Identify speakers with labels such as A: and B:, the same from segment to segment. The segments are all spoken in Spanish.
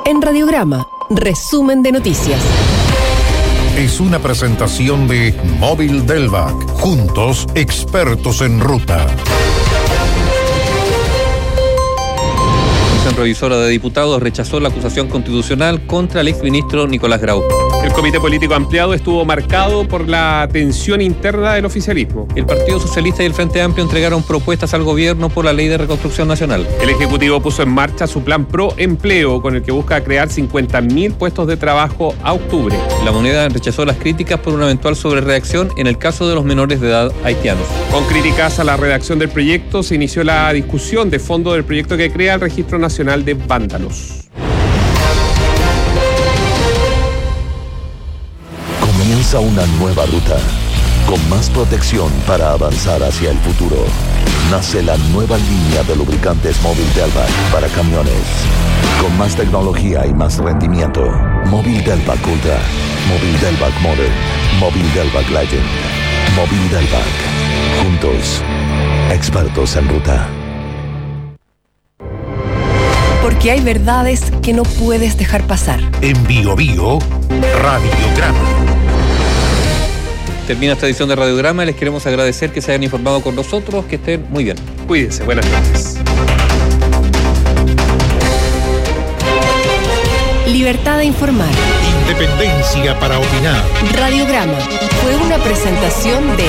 A: En Radiograma, resumen de noticias.
B: Es una presentación de Móvil Delvac. Juntos, expertos en ruta.
C: La Comisión Revisora de Diputados rechazó la acusación constitucional contra el exministro Nicolás Grau.
D: El comité político ampliado estuvo marcado por la tensión interna del oficialismo.
C: El Partido Socialista y el Frente Amplio entregaron propuestas al gobierno por la Ley de Reconstrucción Nacional.
D: El Ejecutivo puso en marcha su plan pro empleo, con el que busca crear 50.000 puestos de trabajo a octubre.
C: La Moneda rechazó las críticas por una eventual sobrereacción en el caso de los menores de edad haitianos.
D: Con críticas a la redacción del proyecto, se inició la discusión de fondo del proyecto que crea el Registro Nacional de Vándalos.
E: Comienza una nueva ruta, con más protección para avanzar hacia el futuro. Nace la nueva línea de lubricantes Móvil Delvac para camiones. Con más tecnología y más rendimiento. Móvil Delvac Ultra, Móvil Delvac Modern, Móvil Delvac Legend, Móvil Delvac. Juntos, expertos en ruta.
A: Porque hay verdades que no puedes dejar pasar.
B: En Bio Bio, Radiograma.
C: Termina esta edición de Radiograma y les queremos agradecer que se hayan informado con nosotros. Que estén muy bien.
D: Cuídense, buenas noches.
A: Libertad de informar.
B: Independencia para opinar.
A: Radiograma fue una presentación de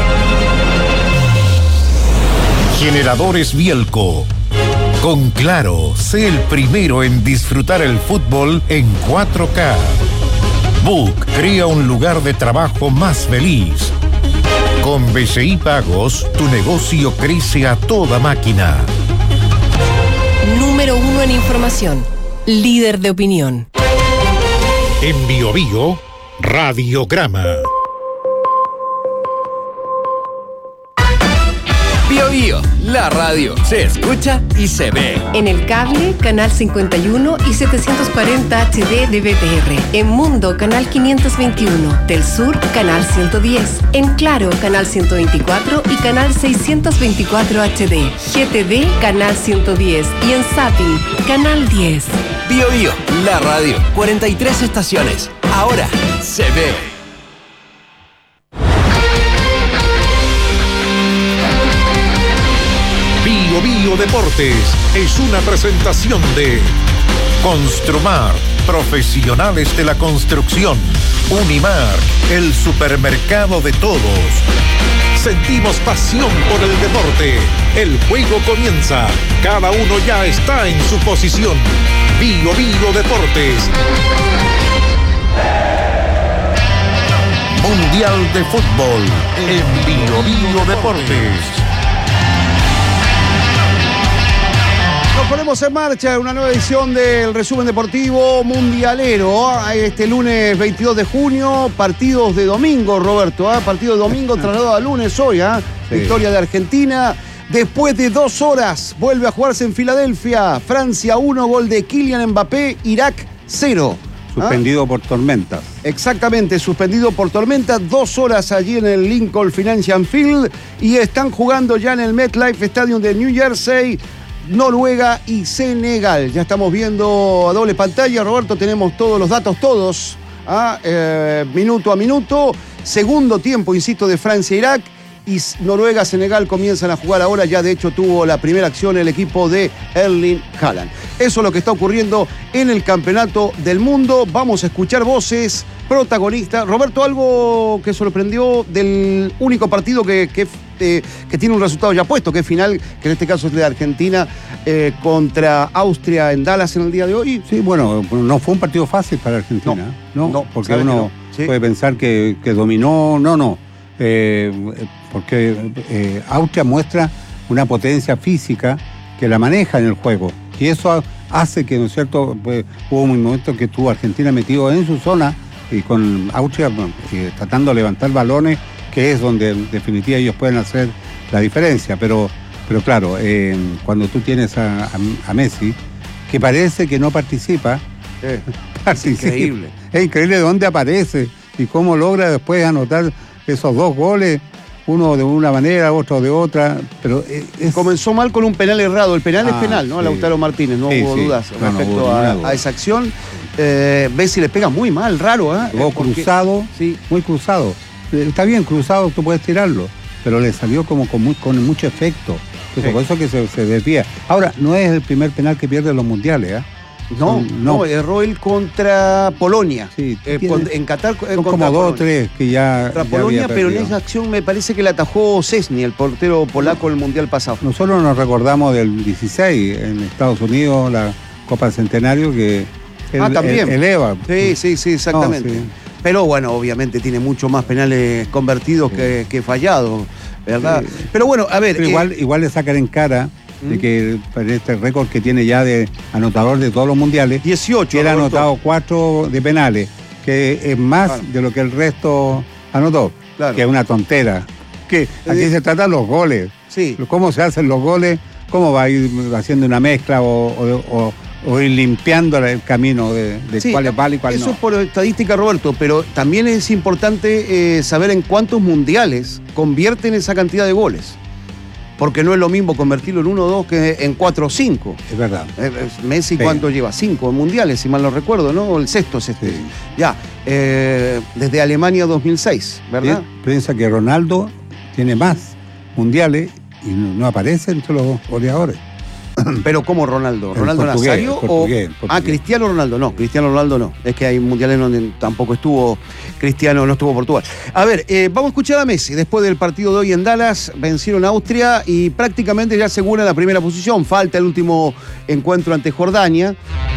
B: Generadores Bielco. Con Claro, sé el primero en disfrutar el fútbol en 4K. Book crea un lugar de trabajo más feliz. Con BCI Pagos, tu negocio crece a toda máquina.
A: Número 1 en información. Líder de opinión.
B: En Bio Bio, Radiograma.
F: Bio Bio, la radio se escucha y se ve.
A: En el cable, canal 51 y 740 HD de BTR. En Mundo, canal 521. Del Sur, canal 110. En Claro, canal 124 y canal 624 HD. GTD, canal 110. Y en Zapping, canal 10.
F: Bio Bio, la radio, 43 estaciones. Ahora se ve.
B: Bio Bio Deportes es una presentación de Construmar, profesionales de la construcción. Unimar, el supermercado de todos. Sentimos pasión por el deporte. El juego comienza. Cada uno ya está en su posición. Bio Bio Deportes. Mundial de Fútbol en Bio Bio Deportes.
G: Nos ponemos en marcha una nueva edición del resumen deportivo mundialero. Este lunes 22 de junio, partidos de domingo, Roberto. Partido de domingo trasladado a lunes hoy. Sí. Victoria de Argentina. Después de 2 horas, vuelve a jugarse en Filadelfia. Francia 1, gol de Kylian Mbappé. Irak 0.
H: Suspendido por tormentas.
G: Exactamente, suspendido por tormentas. 2 horas allí en el Lincoln Financial Field. Y están jugando ya en el MetLife Stadium de New Jersey. Noruega y Senegal. Ya estamos viendo a doble pantalla, Roberto, tenemos todos los datos, minuto a minuto. Segundo tiempo, insisto, de Francia-Irak. Y Noruega-Senegal comienzan a jugar ahora. Ya de hecho tuvo la primera acción el equipo de Erling Haaland. Eso es lo que está ocurriendo en el Campeonato del Mundo. Vamos a escuchar voces protagonistas. Roberto, algo que sorprendió del único partido que tiene un resultado ya puesto, que es final, que en este caso es de Argentina contra Austria en Dallas en el día de hoy.
H: Sí, bueno, no fue un partido fácil para Argentina. No, porque uno puede pensar que dominó. No. Porque Austria muestra una potencia física que la maneja en el juego. Y eso hace que, ¿no es cierto?, hubo un momento que estuvo Argentina metido en su zona y con Austria tratando de levantar balones, que es donde en definitiva ellos pueden hacer la diferencia. Pero claro, cuando tú tienes a Messi, que parece que no participa,
G: es increíble.
H: Es increíble de dónde aparece y cómo logra después anotar esos 2 goles. uno de una manera, otro de otra, pero
G: comenzó mal con un penal errado. El penal es penal, ¿no?
H: Sí.
G: Lautaro Martínez, no hubo dudas respecto a esa acción. Bessi le pega muy mal, raro, ¿eh?
H: Luego cruzado, muy cruzado. Está bien, cruzado tú puedes tirarlo, pero le salió como con mucho efecto. Entonces, por eso que se desvía. Ahora, no es el primer penal que pierde en los mundiales, ¿eh?
G: No, erró él contra Polonia.
H: Sí,
G: en Qatar.
H: Son como 2 o 3 que ya.
G: Contra Polonia, pero en esa acción me parece que la atajó Szczęsny, el portero polaco en el mundial pasado.
H: Nosotros nos recordamos del 16 en Estados Unidos, la Copa del Centenario, que
G: también.
H: eleva.
G: Sí, exactamente.
H: Sí.
G: Pero bueno, obviamente tiene mucho más penales convertidos que fallados, ¿verdad?
H: Sí.
G: Pero bueno, a ver.
H: Pero igual le sacan en cara de que este récord que tiene ya de anotador de todos los mundiales,
G: 18,
H: que él ha anotado 4 de penales, que es más de lo que el resto anotó, que es una tontera. Que aquí se tratan los goles.
G: Sí.
H: Cómo se hacen los goles, cómo va a ir haciendo una mezcla o ir limpiando el camino de cuál es vale y cuál no.
G: Eso es por estadística, Roberto, pero también es importante saber en cuántos mundiales convierten esa cantidad de goles. Porque no es lo mismo convertirlo en 1 o 2 que en 4 o 5.
H: Es verdad.
G: Messi, ¿cuánto lleva? 5 mundiales, si mal no recuerdo, ¿no? El sexto es este. Sí. Ya, desde Alemania 2006, ¿verdad?
H: Piensa que Ronaldo tiene más mundiales y no aparece entre los goleadores.
G: Pero ¿cómo Ronaldo? ¿Ronaldo Nazario
H: portugués.
G: Cristiano Ronaldo? No, Cristiano Ronaldo no. Es que hay mundiales donde tampoco estuvo Cristiano, no estuvo Portugal. A ver, vamos a escuchar a Messi. Después del partido de hoy en Dallas, vencieron a Austria y prácticamente ya asegura la primera posición. Falta el último encuentro ante Jordania.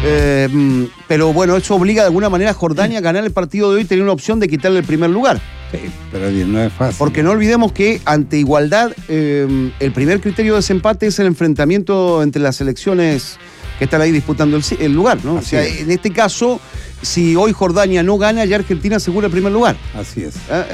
G: Pero bueno, eso obliga de alguna manera a Jordania a ganar el partido de hoy y tener una opción de quitarle el primer lugar.
H: Sí, pero no es fácil.
G: Porque no olvidemos que ante igualdad, el primer criterio de desempate es el enfrentamiento entre las selecciones que están ahí disputando el lugar, ¿no?
H: Así es.
G: En este caso, si hoy Jordania no gana, ya Argentina asegura el primer lugar.
H: Así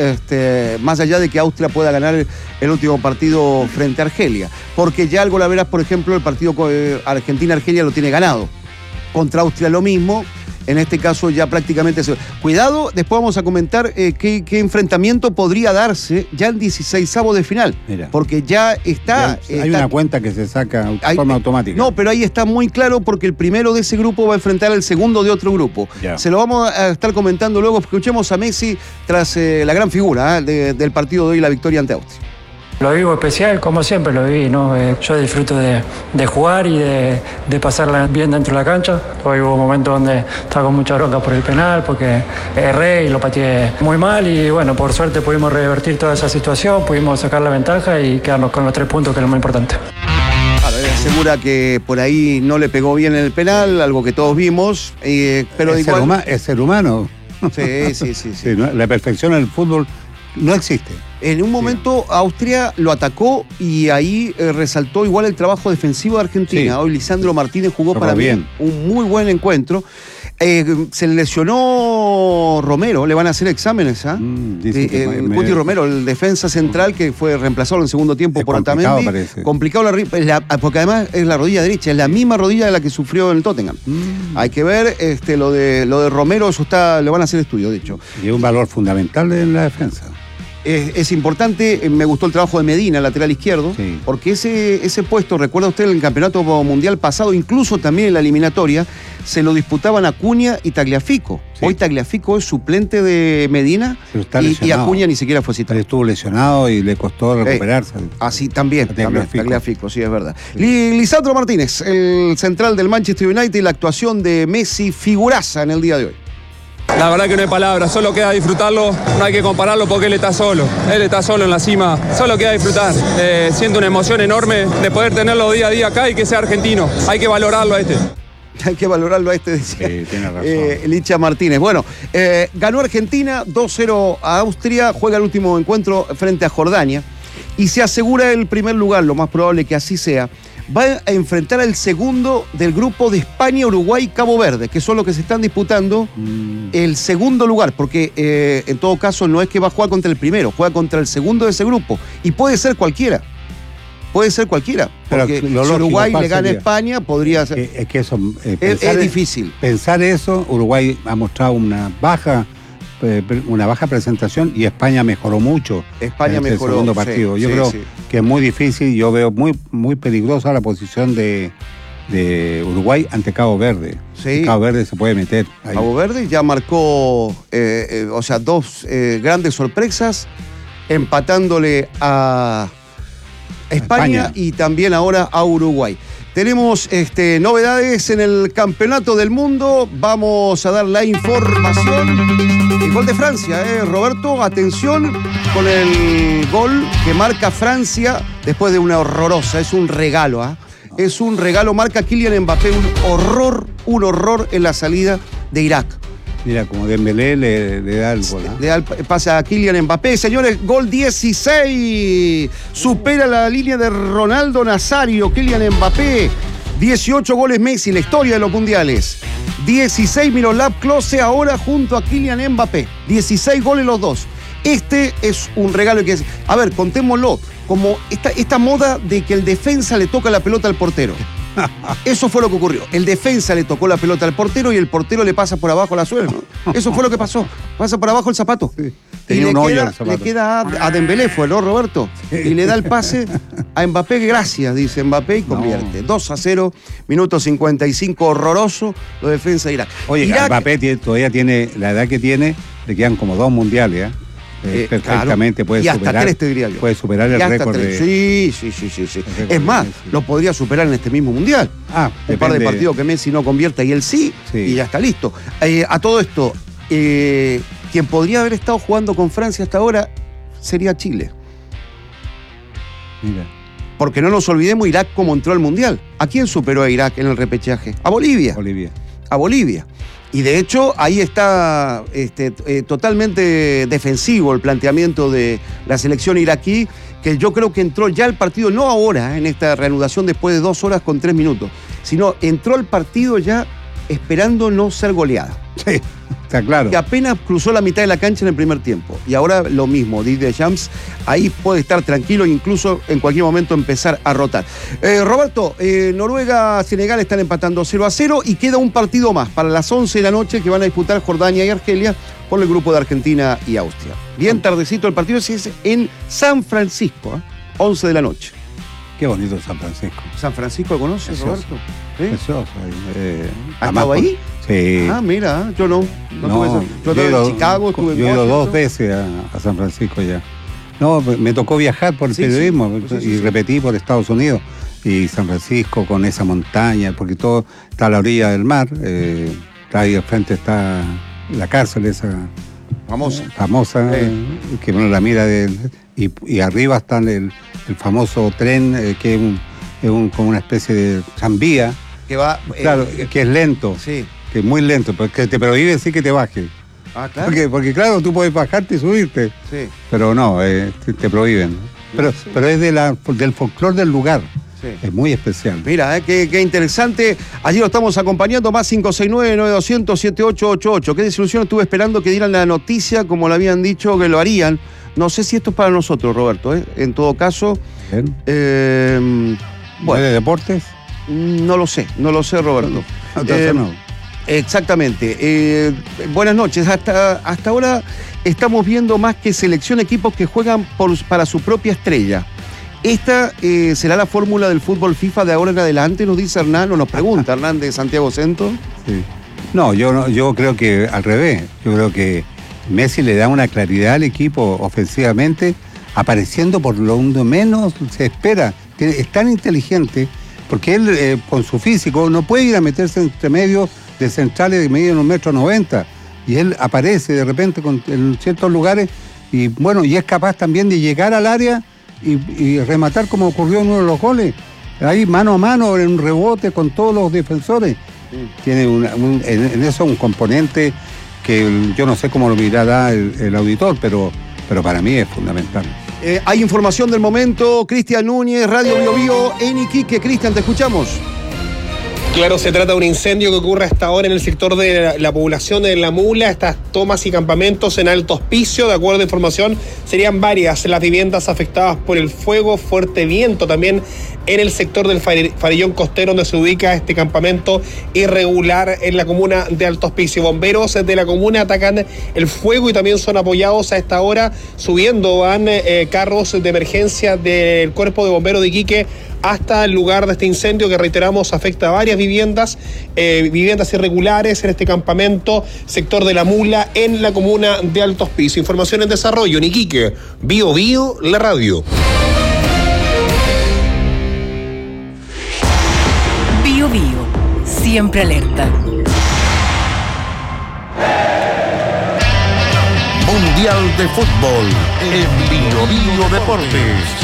H: es.
G: Más allá de que Austria pueda ganar el último partido frente a Argelia. Porque ya el Golaveras, por ejemplo, el partido Argentina-Argelia lo tiene ganado. Contra Austria lo mismo. En este caso ya prácticamente... Cuidado, después vamos a comentar qué enfrentamiento podría darse ya el 16avo de final.
H: Mira,
G: porque ya está...
H: Hay una cuenta que se saca de forma automática.
G: No, pero ahí está muy claro porque el primero de ese grupo va a enfrentar al segundo de otro grupo.
H: Ya.
G: Se lo vamos a estar comentando luego. Escuchemos a Messi tras la gran figura del partido de hoy, la victoria ante Austria.
I: Lo vivo especial, como siempre lo viví, ¿no? Yo disfruto de jugar y de pasarla bien dentro de la cancha. Hoy hubo momentos donde estaba con mucha bronca por el penal, porque erré y lo pateé muy mal y bueno, por suerte pudimos revertir toda esa situación, pudimos sacar la ventaja y quedarnos con los 3 puntos, que es lo más importante.
G: Asegura que por ahí no le pegó bien el penal, algo que todos vimos, pero igual...
H: Es ser humano.
G: Sí.
H: La perfección en el fútbol no existe.
G: En un momento Austria lo atacó y ahí resaltó igual el trabajo defensivo de Argentina. Sí. Hoy Lisandro Martínez jugó para mí un muy buen encuentro. Se lesionó Romero, le van a hacer exámenes. Cuti Romero, el defensa central que fue reemplazado en el segundo tiempo por Otamendi. Complicado porque además es la rodilla derecha, es la misma rodilla de la que sufrió en el Tottenham. Hay que ver lo de Romero, eso le van a hacer estudio, de hecho.
H: Y es un valor fundamental en la defensa.
G: Es importante, me gustó el trabajo de Medina, lateral izquierdo, porque ese puesto, recuerda usted, en el campeonato mundial pasado, incluso también en la eliminatoria, se lo disputaban Acuña y Tagliafico. Sí. Hoy Tagliafico es suplente de Medina y Acuña ni siquiera fue citado.
H: Estuvo lesionado y le costó recuperarse.
G: Así también, Tagliafico, sí, es verdad. Sí. Lisandro Martínez, el central del Manchester United, y la actuación de Messi, figuraza en el día de hoy.
J: La verdad que no hay palabras, solo queda disfrutarlo, no hay que compararlo porque él está solo en la cima, solo queda disfrutar. Siento una emoción enorme de poder tenerlo día a día acá y que sea argentino, hay que valorarlo a este.
G: Hay que valorarlo a este, decía.
H: Sí, tiene razón.
G: Licha Martínez. Bueno, ganó Argentina 2-0 a Austria, juega el último encuentro frente a Jordania y se asegura el primer lugar, lo más probable que así sea. Va a enfrentar al segundo del grupo de España, Uruguay y Cabo Verde, que son los que se están disputando el segundo lugar, porque en todo caso no es que va a jugar contra el primero, juega contra el segundo de ese grupo. Y puede ser cualquiera. Porque si Uruguay le gana a España, podría ser.
H: Es que eso
G: es difícil.
H: Pensar eso, Uruguay ha mostrado una baja presentación y España mejoró mucho.
G: España
H: en
G: mejoró.
H: El segundo partido. Yo creo que es muy difícil. Yo veo muy peligrosa la posición de Uruguay ante Cabo Verde.
G: Sí.
H: Cabo Verde se puede meter ahí.
G: Cabo Verde ya marcó, dos grandes sorpresas, empatándole a España y también ahora a Uruguay. Tenemos novedades en el Campeonato del Mundo. Vamos a dar la información. El gol de Francia, Roberto, atención con el gol que marca Francia después de una horrorosa. Es un regalo, Es un regalo, marca Kylian Mbappé, un horror en la salida de Irak.
H: Mira, como Dembélé le da el gol.
G: Le da el pase a Kylian Mbappé. Señores, gol 16. Supera la línea de Ronaldo Nazario, Kylian Mbappé. 18 goles Messi, la historia de los mundiales. 16 Miroslav Klose ahora junto a Kylian Mbappé. 16 goles los dos. Este es un regalo que es... A ver, contémoslo. Como esta moda de que el defensa le toca la pelota al portero. Eso fue lo que ocurrió. El defensa le tocó la pelota al portero y el portero le pasa por abajo la suela. ¿No? Eso fue lo que pasó. Pasa por abajo el zapato. Sí. Y le queda a Dembélé, fue, ¿no, Roberto? Y le da el pase a Mbappé. Gracias, dice Mbappé, y convierte. 2-0, minuto 55, horroroso, lo defensa de Irak.
H: Oye, Irak, Mbappé todavía tiene la edad que tiene, le quedan como 2 mundiales, perfectamente
G: claro. Y hasta 3, te diría yo.
H: Puede superar el récord de...
G: Sí. Es más, lo podría superar en este mismo mundial. Un par de partidos que Messi no convierta y él sí, y ya está listo. A todo esto, quien podría haber estado jugando con Francia hasta ahora sería Chile.
H: Mira.
G: Porque no nos olvidemos Irak cómo entró al mundial. ¿A quién superó a Irak en el repechaje? A Bolivia. A Bolivia. Y de hecho, ahí está totalmente defensivo el planteamiento de la selección iraquí, que yo creo que entró ya al partido, no ahora, en esta reanudación después de 2 horas con 3 minutos, sino entró al partido ya esperando no ser goleada.
H: Sí, está claro.
G: Que apenas cruzó la mitad de la cancha en el primer tiempo. Y ahora lo mismo, Didier Deschamps, ahí puede estar tranquilo e incluso en cualquier momento empezar a rotar. Roberto, Noruega, Senegal están empatando 0-0 y queda un partido más para las 11 de la noche que van a disputar Jordania y Argelia por el grupo de Argentina y Austria. Bien tardecito el partido, es en San Francisco, 11 de la noche.
H: Qué bonito San Francisco.
G: ¿San Francisco lo conoces, Roberto?
H: Precioso.
G: ¿Has estado ahí?
H: Sí.
G: Mira, yo no. Yo estuve en Chicago, estuve en
H: Washington. Yo he ido 2 veces a San Francisco ya. No, me tocó viajar por el periodismo y repetí por Estados Unidos. Y San Francisco con esa montaña, porque todo está a la orilla del mar. Está ahí al frente está la cárcel esa famosa que uno la mira y arriba está el famoso tren que es como una especie de tranvía
G: que va
H: que es lento, que es muy lento, porque te prohíbe decir que te bajes.
G: Claro.
H: Porque claro, tú puedes bajarte y subirte, pero no, te prohíben. Pero es del folclore del lugar. Sí. Es muy especial.
G: Mira, qué interesante. Allí lo estamos acompañando, más 569-9200-7888. Qué desilusión, estuve esperando que dieran la noticia, como le habían dicho que lo harían. No sé si esto es para nosotros, Roberto. En todo caso.
H: Bueno, ¿de deportes?
G: No lo sé, Roberto.
H: Entonces no.
G: Exactamente. Buenas noches. Hasta ahora estamos viendo más que selección equipos que juegan para su propia estrella. Esta será la fórmula del fútbol FIFA de ahora en adelante, nos dice Hernán, o nos pregunta Hernán de Santiago Centro.
H: Sí. No, yo creo que al revés. Yo creo que Messi le da una claridad al equipo ofensivamente, apareciendo por lo menos se espera. Es tan inteligente, porque él con su físico no puede ir a meterse entre medios de centrales de medio en 1,90 m. Y él aparece de repente en ciertos lugares y bueno, y es capaz también de llegar al área y rematar como ocurrió en uno de los goles. Ahí mano a mano, en un rebote con todos los defensores. Tiene en eso un componente que yo no sé cómo lo mirará el auditor, pero para mí es fundamental.
G: Hay información del momento. Cristian Núñez, Radio Bio Bio en Iquique. Cristian, te escuchamos.
K: Claro, se trata de un incendio que ocurre hasta ahora en el sector de la población de La Mula. Estas tomas y campamentos en Alto Hospicio, de acuerdo a información, serían varias las viviendas afectadas por el fuego, fuerte viento también en el sector del Farellón Costero, donde se ubica este campamento irregular en la comuna de Alto Hospicio. Bomberos de la comuna atacan el fuego y también son apoyados a esta hora. Subiendo van carros de emergencia del Cuerpo de Bomberos de Iquique hasta el lugar de este incendio que, reiteramos, afecta a varias viviendas irregulares en este campamento, sector de La Mula, en la comuna de Alto Hospicio. Información en desarrollo en Iquique, Bio Bio, la radio.
A: Bio Bio, siempre alerta.
B: Mundial de Fútbol en Bio Bio Deportes.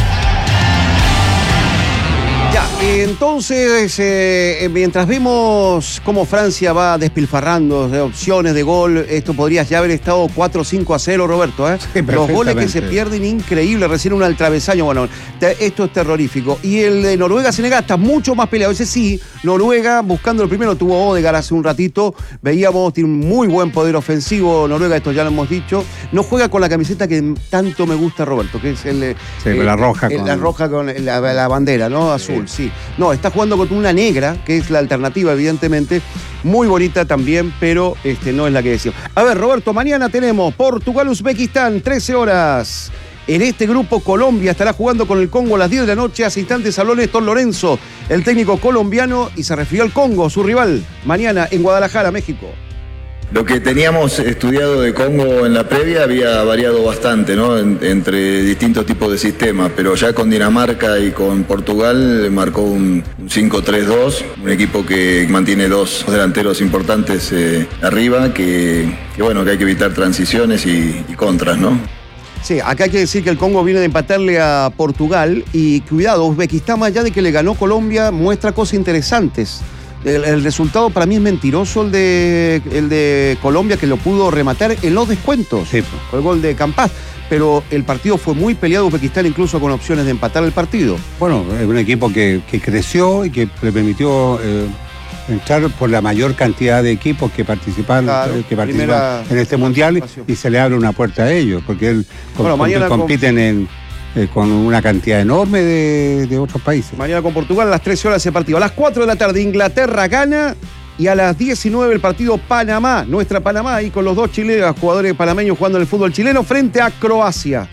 G: Ya, entonces, mientras vemos cómo Francia va despilfarrando de opciones de gol, esto podría ya haber estado 4-5-0, Roberto, ¿eh? Sí, los goles que se pierden, increíble, recién un al travesaño, bueno, esto es terrorífico. Y el de Noruega-Senegal está mucho más peleado, ese sí, Noruega buscando el primero, tuvo Odegaard hace un ratito, veíamos, tiene un muy buen poder ofensivo Noruega, esto ya lo hemos dicho, no juega con la camiseta que tanto me gusta, Roberto, que es
H: la roja
G: con la bandera, ¿no? Azul. Sí. No, está jugando con una negra, que es la alternativa, evidentemente. Muy bonita también, pero no es la que decíamos. A ver, Roberto, mañana tenemos Portugal-Uzbekistán, 13 horas. En este grupo, Colombia estará jugando con el Congo a las 10 de la noche. Hace instantes habló Néstor Lorenzo, el técnico colombiano, y se refirió al Congo, su rival, mañana en Guadalajara, México.
L: Lo que teníamos estudiado de Congo en la previa había variado bastante, ¿no? Entre distintos tipos de sistemas, pero ya con Dinamarca y con Portugal marcó un 5-3-2, un equipo que mantiene dos delanteros importantes arriba, que hay que evitar transiciones y contras, ¿no?
G: Sí, acá hay que decir que el Congo viene de empatarle a Portugal y cuidado, Uzbekistán, más allá de que le ganó Colombia, muestra cosas interesantes. El resultado para mí es mentiroso, el de Colombia, que lo pudo rematar en los descuentos, sí, con el gol de Campas. Pero el partido fue muy peleado, Uzbekistán incluso con opciones de empatar el partido.
H: Bueno, es un equipo que creció y que le permitió entrar por la mayor cantidad de equipos que participan en este mundial, y se le abre una puerta a ellos, porque compiten con una cantidad enorme de otros países.
G: Mañana con Portugal a las 13 horas ese partido. A las 4 de la tarde Inglaterra gana, y a las 19 el partido Panamá, nuestra Panamá, ahí con los dos chilenos, jugadores panameños jugando en el fútbol chileno frente a Croacia.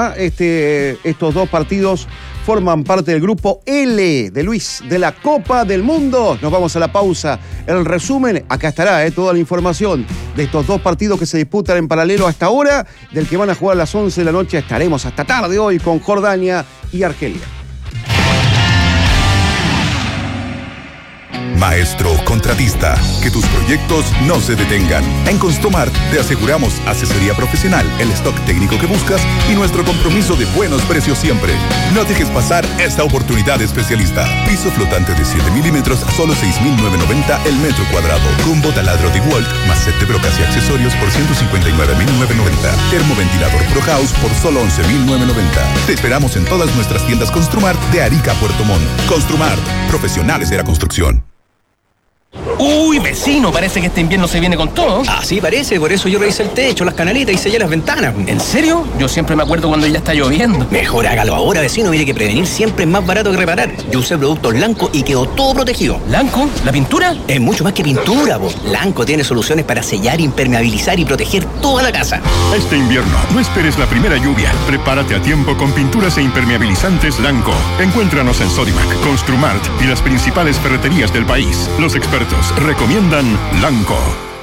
G: Estos dos partidos forman parte del grupo L de Luis, de la Copa del Mundo. Nos vamos a la pausa. El resumen, acá estará toda la información de estos dos partidos que se disputan en paralelo hasta ahora, del que van a jugar a las 11 de la noche. Estaremos hasta tarde hoy con Jordania y Argelia.
M: Maestro contratista, que tus proyectos no se detengan. En Construmart te aseguramos asesoría profesional, el stock técnico que buscas y nuestro compromiso de buenos precios siempre. No dejes pasar esta oportunidad especialista. Piso flotante de 7 milímetros a solo 6.990 el metro cuadrado. Combo taladro de DeWalt más set de brocas y accesorios por 159.990. Termoventilador Pro House por solo 11.990. Te esperamos en todas nuestras tiendas Construmart de Arica a Puerto Montt. Construmart, profesionales de la construcción.
N: Uy, vecino, parece que este invierno se viene con todo.
F: Ah, sí, parece, por eso yo revisé el techo, las canaletas y sellé las ventanas.
N: ¿En serio? Yo siempre me acuerdo cuando ya está lloviendo.
F: Mejor hágalo ahora, vecino, mire que prevenir siempre es más barato que reparar. Yo usé productos Lanco y quedó todo protegido.
N: ¿Lanco? ¿La pintura?
F: Es mucho más que pintura, vos. Lanco tiene soluciones para sellar, impermeabilizar y proteger toda la casa.
O: Este invierno, no esperes la primera lluvia. Prepárate a tiempo con pinturas e impermeabilizantes Lanco. Encuéntranos en Sodimac, Construmart y las principales ferreterías del país. Los expertos recomiendan Lanco.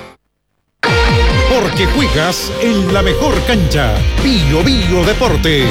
B: Porque juegas en la mejor cancha. Bio Bio Deportes.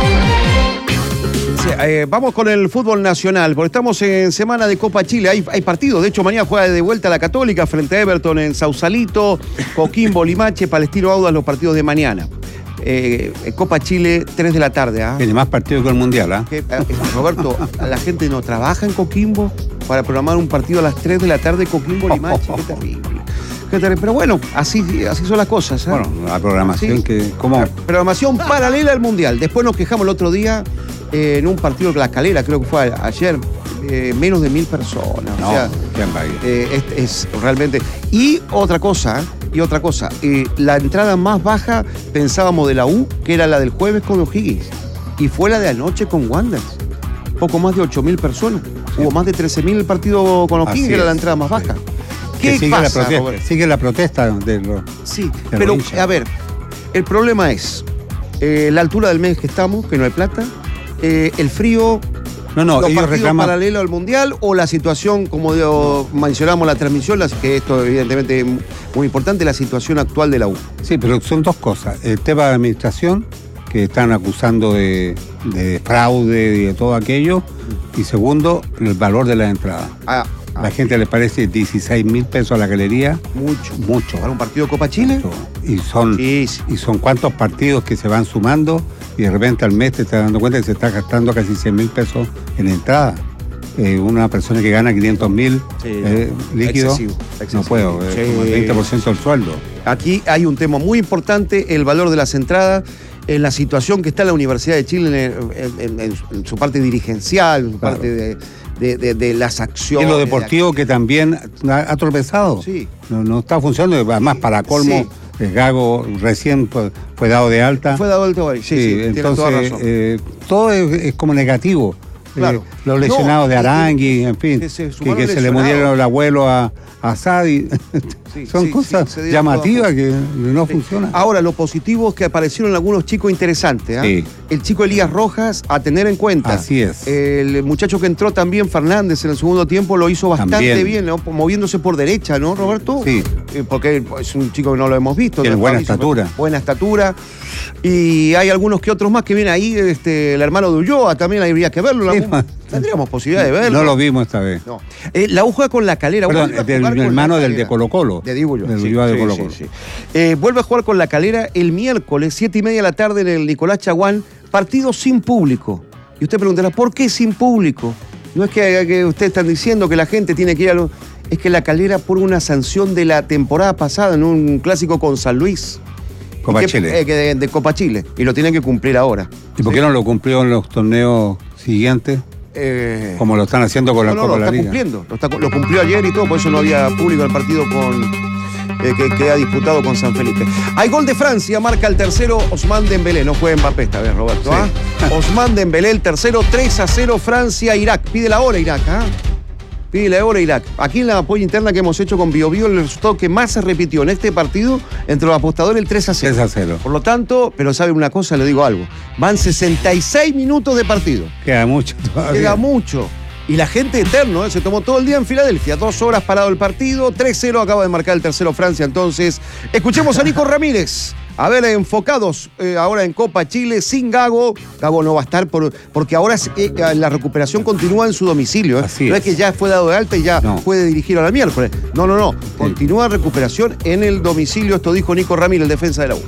G: Vamos con el fútbol nacional, porque estamos en semana de Copa Chile. Hay partidos, de hecho mañana juega de vuelta la Católica frente a Everton en Sausalito, Coquimbo, Limache, Palestino Audas, los partidos de mañana. Copa Chile, 3 de la tarde.
H: Tiene más partidos que el Mundial.
G: Roberto, la gente no trabaja en Coquimbo para programar un partido a las 3 de la tarde, Coquimbo, Limache. Qué terrible. Pero bueno, así son las cosas.
H: Bueno, la programación
G: La programación paralela al Mundial. Después nos quejamos el otro día en un partido de La Calera, creo que fue ayer, menos de 1.000 personas.
H: No,
G: o sea, es realmente... Y otra cosa, la entrada más baja pensábamos de la U, que era la del jueves con O'Higgins, y fue la de anoche con Wanderers. poco más de 8.000 personas. Hubo más de 13.000 en el partido con O'Higgins, que era la entrada más baja. ¿Qué pasa, Roberto?
H: Sigue la protesta de los...
G: Sí, pero a ver, el problema es la altura del mes que estamos, que no hay plata, el frío...
H: No,
G: los
H: ellos
G: partidos
H: reclaman
G: paralelos al Mundial o la situación, como mencionamos en la transmisión, que esto evidentemente es muy importante, la situación actual de la U.
H: Sí, pero son dos cosas. El tema de administración, que están acusando de fraude y de todo aquello, y segundo, el valor de la entrada. A la gente le parece 16.000 pesos a la galería. Mucho.
G: ¿Para un partido de Copa Chile?
H: Mucho. Y son cuántos partidos que se van sumando y de repente al mes te estás dando cuenta que se está gastando casi 100.000 pesos en entrada. Una persona que gana 500.000 líquido, excesivo. No puedo, como el 20% del sueldo.
G: Aquí hay un tema muy importante, el valor de las entradas, en la situación que está la Universidad de Chile en su parte dirigencial, en su parte de las acciones.
H: Y lo deportivo que también ha tropezado.
G: Sí.
H: No está funcionando, además para colmo.
G: Sí.
H: El Gago recién fue dado de alta.
G: Fue dado de alta hoy, sí,
H: entonces
G: toda razón.
H: todo es como negativo.
G: Claro.
H: Los lesionados de Arangui, en fin, que se le murieron el abuelo a Sadi. Son cosas llamativas que no funcionan.
G: Ahora, lo positivo es que aparecieron algunos chicos interesantes.
H: Sí.
G: El chico Elías Rojas, a tener en cuenta.
H: Así es.
G: El muchacho que entró también, Fernández, en el segundo tiempo, lo hizo bastante bien, ¿no? Moviéndose por derecha, ¿no, Roberto?
H: Sí.
G: Porque es un chico que no lo hemos visto.
H: Tiene buena estatura.
G: Buena estatura. Y hay algunos que otros más que vienen ahí. El hermano de Ulloa también habría que verlo. Tendríamos posibilidad de verlo.
H: No lo vimos esta vez.
G: No. La U juega con La Calera.
H: Perdón, el hermano del de Colo-Colo.
G: De Diego Ulloa.
H: Del Ulloa de Colo-Colo.
G: Vuelve a jugar con La Calera el miércoles, 7:30 de la tarde en el Nicolás Chaguán. Partido sin público. Y usted preguntará, ¿por qué sin público? No es que ustedes están diciendo que la gente tiene que ir a lo... Es que La Calera, por una sanción de la temporada pasada en un clásico con San Luis.
H: Copa Chile.
G: De Copa Chile. Y lo tienen que cumplir ahora.
H: ¿Y por qué no lo cumplió en los torneos siguientes? Como lo están haciendo con la Copa de la Liga.
G: Lo cumplió ayer y todo, por eso no había público en el partido que ha disputado con San Felipe. Hay gol de Francia, marca el tercero Ousmane Dembélé. No juega Mbappé esta vez, Roberto. Sí. Ousmane Dembélé, el tercero, 3-0 Francia-Irak. Pide la hora Irak, Pide la hora Irak. Aquí en la apoyo interna que hemos hecho con BioBio, el resultado que más se repitió en este partido entre los apostadores, el 3-0.
H: 3-0.
G: Por lo tanto, pero sabe una cosa, le digo algo. Van 66 minutos de partido.
H: Queda mucho todavía.
G: Queda mucho. Y la gente eterno, se tomó todo el día en Filadelfia. 2 horas parado el partido. 3-0 acaba de marcar el tercero Francia. Entonces, escuchemos a Nico Ramírez. A ver, enfocados ahora en Copa Chile, sin Gago. Gago no va a estar porque ahora la recuperación continúa en su domicilio. No es que ya fue dado de alta y ya puede dirigir a la miércoles. No. Continúa recuperación en el domicilio. Esto dijo Nico Ramírez, el defensa de la U.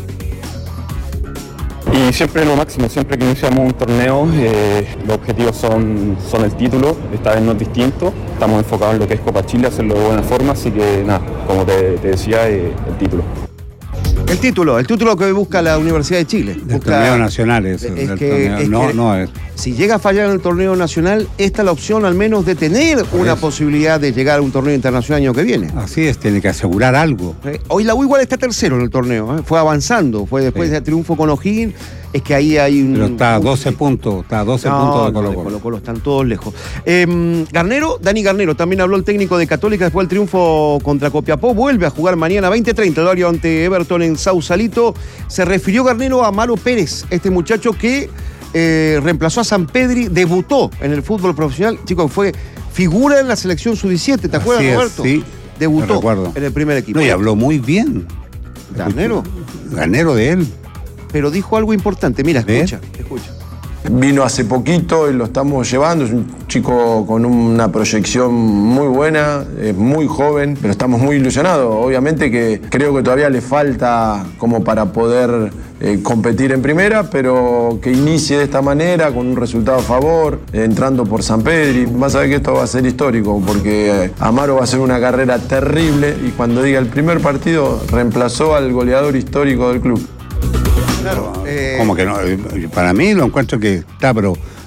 P: Y siempre lo máximo, siempre que iniciamos un torneo, los objetivos son el título. Esta vez no es distinto. Estamos enfocados en lo que es Copa Chile, hacerlo de buena forma. Así que nada, como te decía, el título.
G: El título que busca la Universidad de Chile.
H: El torneo nacional es
G: si llega a fallar en el torneo nacional, esta es la opción al menos de tener una posibilidad de llegar a un torneo internacional el año que viene.
H: Así es, tiene que asegurar algo.
G: Hoy la U igual está tercero en el torneo, fue avanzando, fue después del triunfo con O'Higgins, es que ahí hay un...
H: Pero está a 12 puntos, puntos de Colo-Colo.
G: Colo-Colo están todos lejos. Dani Garnero, también habló el técnico de Católica después del triunfo contra Copiapó, vuelve a jugar mañana 20:30 el horario ante Everton en Sausalito. Se refirió Garnero a Amaro Pérez, este muchacho que reemplazó a Sampedri, debutó en el fútbol profesional, chicos, fue figura en la selección sub-17, ¿te acuerdas, Roberto?
H: Sí,
G: debutó en el primer equipo.
H: No, y habló muy bien. Garnero de él.
G: Pero dijo algo importante, mira, escucha.
Q: Vino hace poquito y lo estamos llevando, es un chico con una proyección muy buena, es muy joven, pero estamos muy ilusionados. Obviamente que creo que todavía le falta como para poder competir en primera, pero que inicie de esta manera, con un resultado a favor, entrando por Sampedri. Vas a ver que esto va a ser histórico, porque Amaro va a hacer una carrera terrible y cuando diga el primer partido reemplazó al goleador histórico del club.
H: Claro, como que no, para mí lo encuentro que está, pero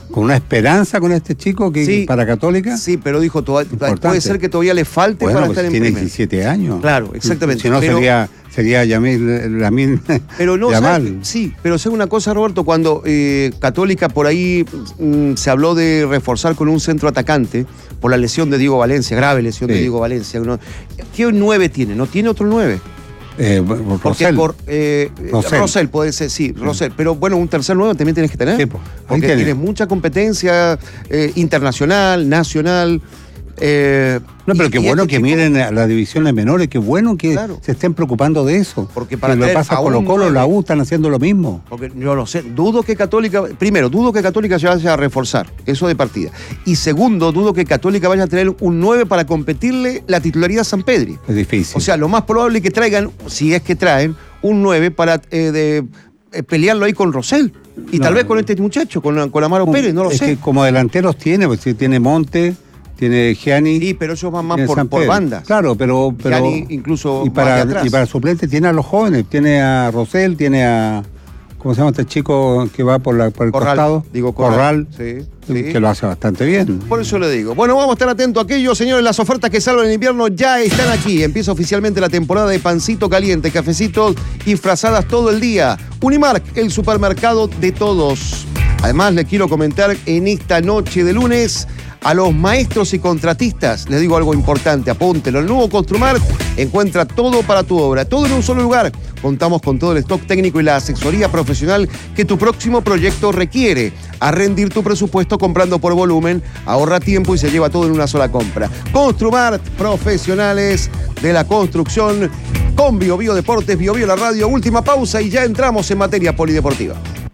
H: con una esperanza con este chico que
G: Sí.
H: para Católica.
G: Sí, pero dijo, puede
H: Importante.
G: ser que todavía le falte
H: Bueno,
G: para
H: pues
G: estar en
H: tiene
G: primera.
H: 17 años.
G: Claro, exactamente.
H: Si no,
G: Pero-
H: sería Lamin
G: Pero no,
H: Yamal.
G: ¿sabes? Sí, pero sé una cosa, Roberto, cuando Católica por ahí se habló de reforzar con un centro atacante por la lesión de Diego Valencia, grave lesión de
H: Sí.
G: Diego Valencia. ¿Qué 9 tiene? ¿No tiene otro 9? Porque
H: Rosell.
G: Rosell puede ser, sí, Rosell. Pero bueno, un tercer 9 también tienes que tener.
H: Sí, pues, ahí
G: porque
H: tiene.
G: tienes mucha competencia internacional, nacional.
H: No, pero qué bueno que miren a las divisiones menores, qué bueno que se estén preocupando de eso.
G: Porque para
H: lo
G: traer
H: pasa
G: a
H: Colo
G: un
H: Colo,
G: 9.
H: la U están haciendo lo mismo.
G: Porque yo lo sé, dudo que Católica se vaya a reforzar, eso de partida. Y segundo, dudo que Católica vaya a tener un 9 para competirle la titularidad a San Pedri.
H: Es difícil.
G: O sea, lo más probable es que traigan, si es que traen, un 9 para pelearlo ahí con Rosell. Y
H: No,
G: tal vez con este muchacho, con Amaro Pérez, no lo
H: es
G: sé.
H: que como delanteros tiene, pues sí, tiene Monte, tiene Gianni.
G: Sí, pero ellos van más
H: tiene
G: por
H: San Pedro.
G: bandas.
H: Claro, pero
G: Gianni incluso
H: y
G: más de atrás.
H: para suplente tiene a los jóvenes, tiene a Rosell, tiene a ¿cómo se llama este chico que va por el costado? Corral,
G: Sí.
H: que lo hace bastante bien.
G: Por eso le digo. Bueno, vamos a estar atentos a aquello, señores. Las ofertas que salvan en invierno ya están aquí. Empieza oficialmente la temporada de pancito caliente, cafecitos y frazadas todo el día. Unimark, el supermercado de todos. Además, les quiero comentar en esta noche de lunes a los maestros y contratistas. Les digo algo importante, apúntelo. El nuevo Construmark encuentra todo para tu obra, todo en un solo lugar. Contamos con todo el stock técnico y la asesoría profesional que tu próximo proyecto requiere. A rendir tu presupuesto comprando por volumen, ahorra tiempo y se lleva todo en una sola compra. Construmark, profesionales de la construcción, con Bio Deportes, Bio la radio. Última pausa y ya entramos en materia polideportiva.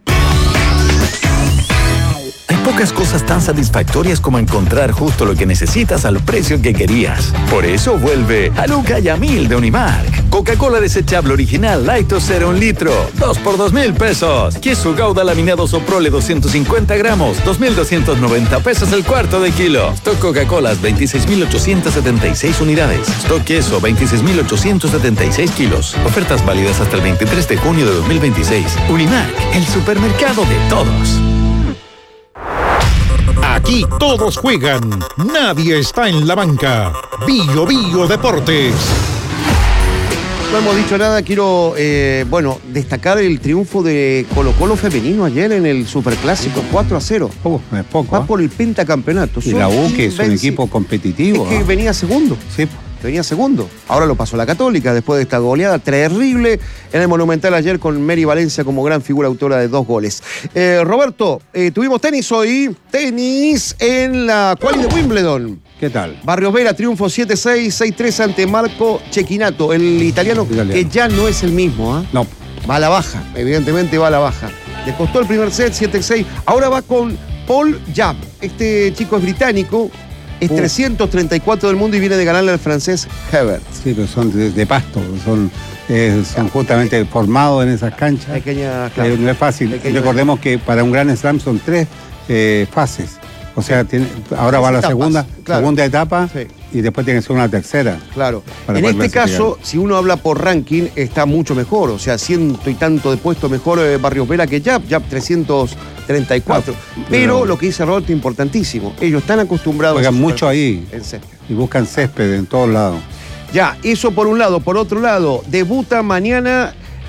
R: Hay pocas cosas tan satisfactorias como encontrar justo lo que necesitas al precio que querías. Por eso vuelve a Luca y a 1000 de Unimark. Coca-Cola desechable original Light o 0 1 litro, 2 por 2,000 pesos. Queso Gouda laminado Soprole 250 gramos, 2,290 pesos el cuarto de kilo. Stock Coca-Colas 26,876 unidades. Stock queso 26,876 kilos. Ofertas válidas hasta el 23 de junio de 2026. Unimark, el supermercado de todos.
B: Aquí todos juegan, nadie está en la banca. Bio Deportes.
G: No hemos dicho nada, quiero destacar el triunfo de Colo-Colo femenino ayer en el Superclásico, 4-0.
H: Es poco.
G: Va por el pentacampeonato.
H: Y la U, que es un equipo competitivo.
G: Es que venía segundo.
H: Sí.
G: Venía segundo. Ahora lo pasó la Católica después de esta goleada terrible en el Monumental ayer con Mary Valencia como gran figura autora de 2 goles. Roberto, tuvimos tenis hoy. Tenis en la quali de Wimbledon.
H: ¿Qué tal?
G: Barrios Vera, triunfo 7-6, 6-3 ante Marco Cecchinato, el italiano, que ya no es el mismo.
H: No.
G: Va a la baja, evidentemente va a la baja. Le costó el primer set, 7-6. Ahora va con Paul Jab. Este chico es británico, es 334 del mundo y viene de ganarle al francés Hebert.
H: Sí, pero son de pasto, son justamente formados en esas canchas.
G: Pequeña, claro.
H: No es fácil. Recordemos que para un Grand Slam son 3 fases. O sea, ahora va la segunda etapa y después tiene que ser una tercera.
G: Claro.
H: Para
G: En
H: poder
G: este
H: clasificar.
G: caso, si uno habla por ranking, está mucho mejor. O sea, 100 y tanto de puesto mejor Barrios Vera que Jab 334. Pero lo que dice Roberto, importantísimo. Ellos están acostumbrados
H: Juegan mucho ahí
G: en césped.
H: y buscan césped en todos lados.
G: Ya, eso por un lado. Por otro lado, debuta mañana.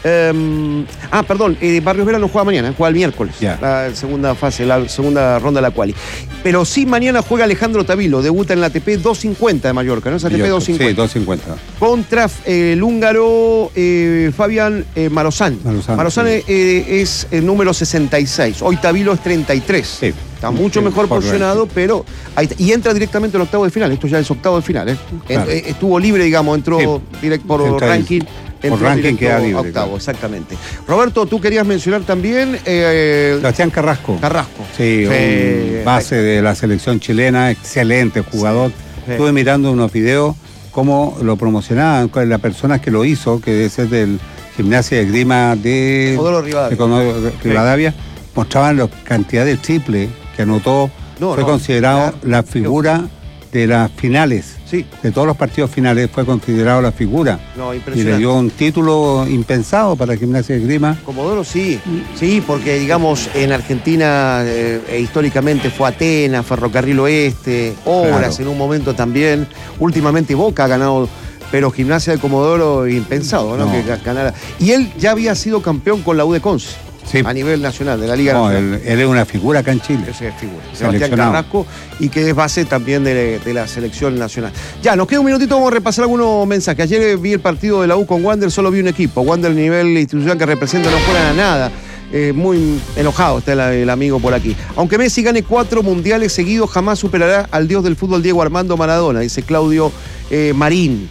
G: Barrios Vera no juega mañana, juega el miércoles. La segunda fase, la segunda ronda de la quali. Pero sí mañana juega Alejandro Tavilo, debuta en la ATP 250 de Mallorca, ¿no? Es ATP 250.
H: Sí, 250.
G: Contra el húngaro Fabián Marozán. Marozán es el número 66. Hoy Tavilo es 33.
H: Sí.
G: Está mucho mejor posicionado, pero y entra directamente al octavo de final. Esto ya es octavo de final.
H: Claro.
G: Estuvo libre, digamos, entró directo por ranking.
H: Por ranking queda libre.
G: Octavo, claro. Exactamente. Roberto, tú querías mencionar también.
H: Sebastián Carrasco.
G: Sí,
H: un base de la selección chilena, excelente jugador.
G: Sí.
H: Estuve mirando unos videos, cómo lo promocionaban, con la persona que lo hizo, que es del Gimnasia de Esgrima de Rivadavia, mostraban la cantidad de triple que anotó. Fue considerado la figura de las finales, de todos los partidos finales, fue considerado la figura.
G: No,
H: y
G: impresionante.
H: le dio un título impensado para Gimnasia de Esgrima.
G: Comodoro sí, porque digamos en Argentina históricamente fue Atenas, Ferrocarril Oeste, Obras en un momento también. Últimamente Boca ha ganado, pero Gimnasia de Comodoro impensado, ¿no? Que ganara. Y él ya había sido campeón con la U de Conce. A nivel nacional, de la Liga Nacional.
H: Él es una figura acá en Chile.
G: Es figura. Sebastián Carrasco, y que es base también de la selección nacional. Ya, nos queda un minutito, vamos a repasar algunos mensajes. Ayer vi el partido de la U con Wander, solo vi un equipo. Wander, el nivel institucional que representa, no fuera a nada. Muy enojado está el amigo por aquí. Aunque Messi gane 4 mundiales seguidos, jamás superará al dios del fútbol Diego Armando Maradona, dice Claudio Marín.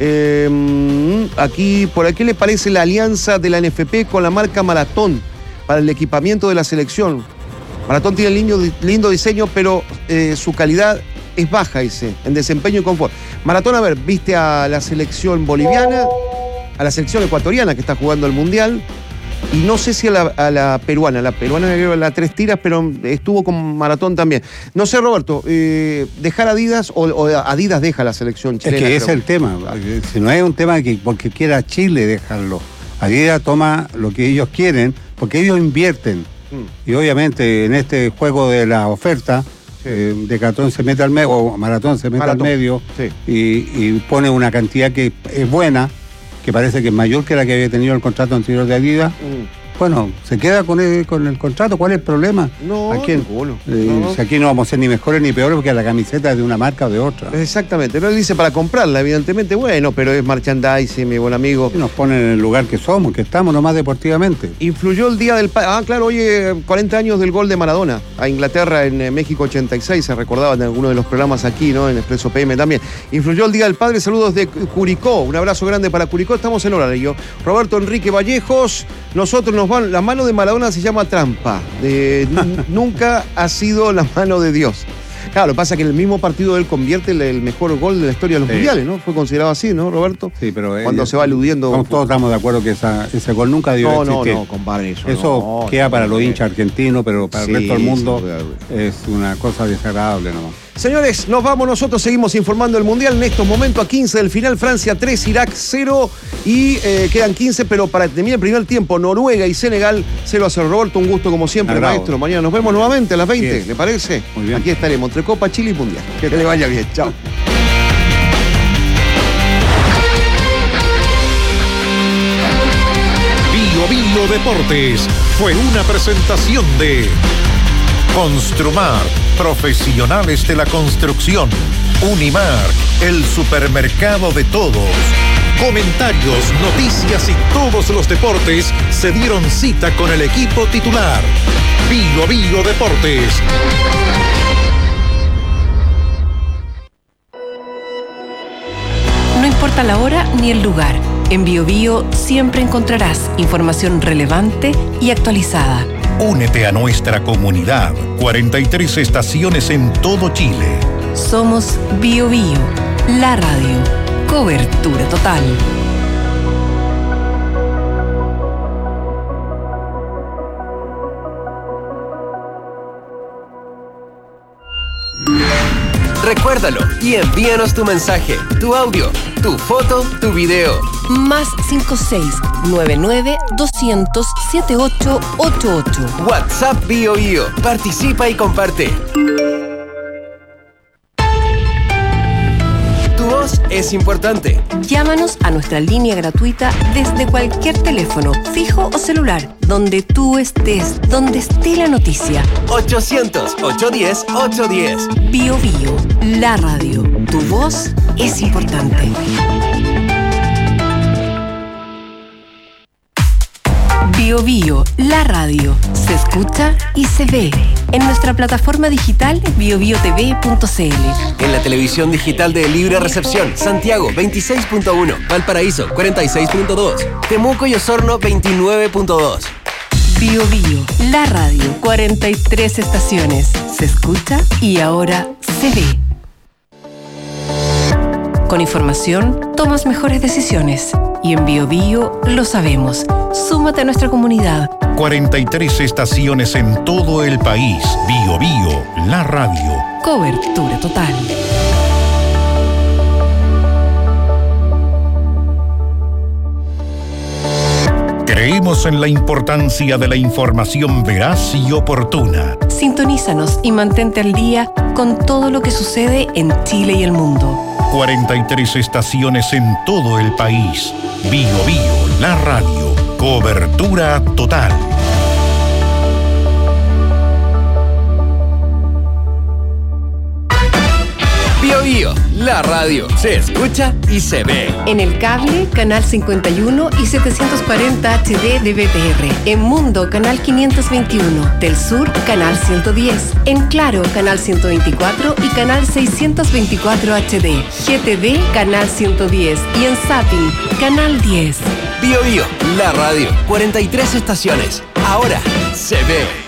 G: Por aquí le parece la alianza de la NFP con la marca Maratón para el equipamiento de la selección. Maratón tiene lindo diseño, pero su calidad es baja, dice, en desempeño y confort. Maratón, a ver, viste a la selección boliviana, a la selección ecuatoriana que está jugando el Mundial, y no sé si a la peruana creo la 3 tiras, pero estuvo con Maratón también. No sé, Roberto, dejar Adidas o Adidas deja la selección chilena.
H: Es que ese es el tema. Si no es un tema que porque quiera Chile dejarlo. Adidas toma lo que ellos quieren, porque ellos invierten. Y obviamente en este juego de la oferta, Decathlon se mete al medio, o Maratón se mete al medio, y pone una cantidad que es buena, que parece que es mayor que la que había tenido el contrato anterior de Adidas. Bueno, se queda con el contrato. ¿Cuál es el problema?
G: No, ninguno.
H: Si aquí no vamos a ser ni mejores ni peores porque la camiseta es de una marca o de otra.
G: Exactamente, no él dice para comprarla, evidentemente, bueno, pero es merchandising, mi buen amigo.
H: Y nos ponen en el lugar que somos, que estamos nomás deportivamente.
G: Influyó el Día del Padre. Claro, hoy 40 años del gol de Maradona a Inglaterra en México 86, se recordaba en alguno de los programas aquí, ¿no? En Expreso PM también. Influyó el Día del Padre, saludos de Curicó, un abrazo grande para Curicó, estamos en horario. Roberto Enrique Vallejos, nosotros la mano de Maradona se llama trampa. Nunca ha sido la mano de Dios. Claro, lo que pasa es que en el mismo partido él convierte el mejor gol de la historia de los mundiales, ¿no? Fue considerado así, ¿no, Roberto?
H: Sí, pero
G: cuando se va eludiendo.
H: Todos estamos de acuerdo que ese gol nunca debió existir.
G: No, compadre, eso.
H: Eso queda para los hinchas argentinos, pero para el resto del mundo es una cosa desagradable nomás.
G: Señores, nos vamos, nosotros seguimos informando del Mundial en estos momentos a 15 del final, Francia 3, Irak 0 y quedan 15, pero para terminar el primer tiempo, Noruega y Senegal 0-0. Roberto, un gusto como siempre, maestro. Mañana nos vemos nuevamente a las 20, ¿le parece?
H: Muy bien.
G: Aquí estaremos, entre Copa Chile y Mundial. Que le vaya bien, chao.
B: Bio Deportes fue una presentación de Construmar, profesionales de la construcción. Unimark, el supermercado de todos. Comentarios, noticias y todos los deportes se dieron cita con el equipo titular. Bio Deportes.
A: No importa la hora ni el lugar. En Bio siempre encontrarás información relevante y actualizada.
B: Únete a nuestra comunidad. 43 estaciones en todo Chile.
A: Somos Bio, la radio. Cobertura total.
N: Recuérdalo y envíanos tu mensaje, tu audio, tu foto, tu video.
A: Más 56-99-200-7888.
N: WhatsApp Bio. Participa y comparte. Tu voz es importante.
A: Llámanos a nuestra línea gratuita desde cualquier teléfono, fijo o celular, donde tú estés, donde esté la noticia.
N: 800-810-810.
A: Bio, la radio. Tu voz es importante. Bio, la radio. Se escucha y se ve. En nuestra plataforma digital biobiotv.cl.
N: En la televisión digital de Libre Recepción, Santiago 26.1, Valparaíso 46.2, Temuco y Osorno 29.2.
A: Bio, la radio. 43 estaciones. Se escucha y ahora se ve. Con información, tomas mejores decisiones. Y en Bio lo sabemos. Súmate a nuestra comunidad.
B: 43 estaciones en todo el país. Bio, la radio.
A: Cobertura total.
B: Creemos en la importancia de la información veraz y oportuna.
A: Sintonízanos y mantente al día con todo lo que sucede en Chile y el mundo.
B: 43 estaciones en todo el país. Bio Bio, la radio. Cobertura total.
N: Bio Bio, la radio. Se escucha y se ve.
A: En el cable, canal 51 y 740 HD de BTR. En Mundo, canal 521. Del Sur, canal 110. En Claro, canal 124 y canal 624 HD. GTV, canal 110. Y en Zapping, canal 10.
N: Bio Bio, la radio. 43 estaciones. Ahora se ve.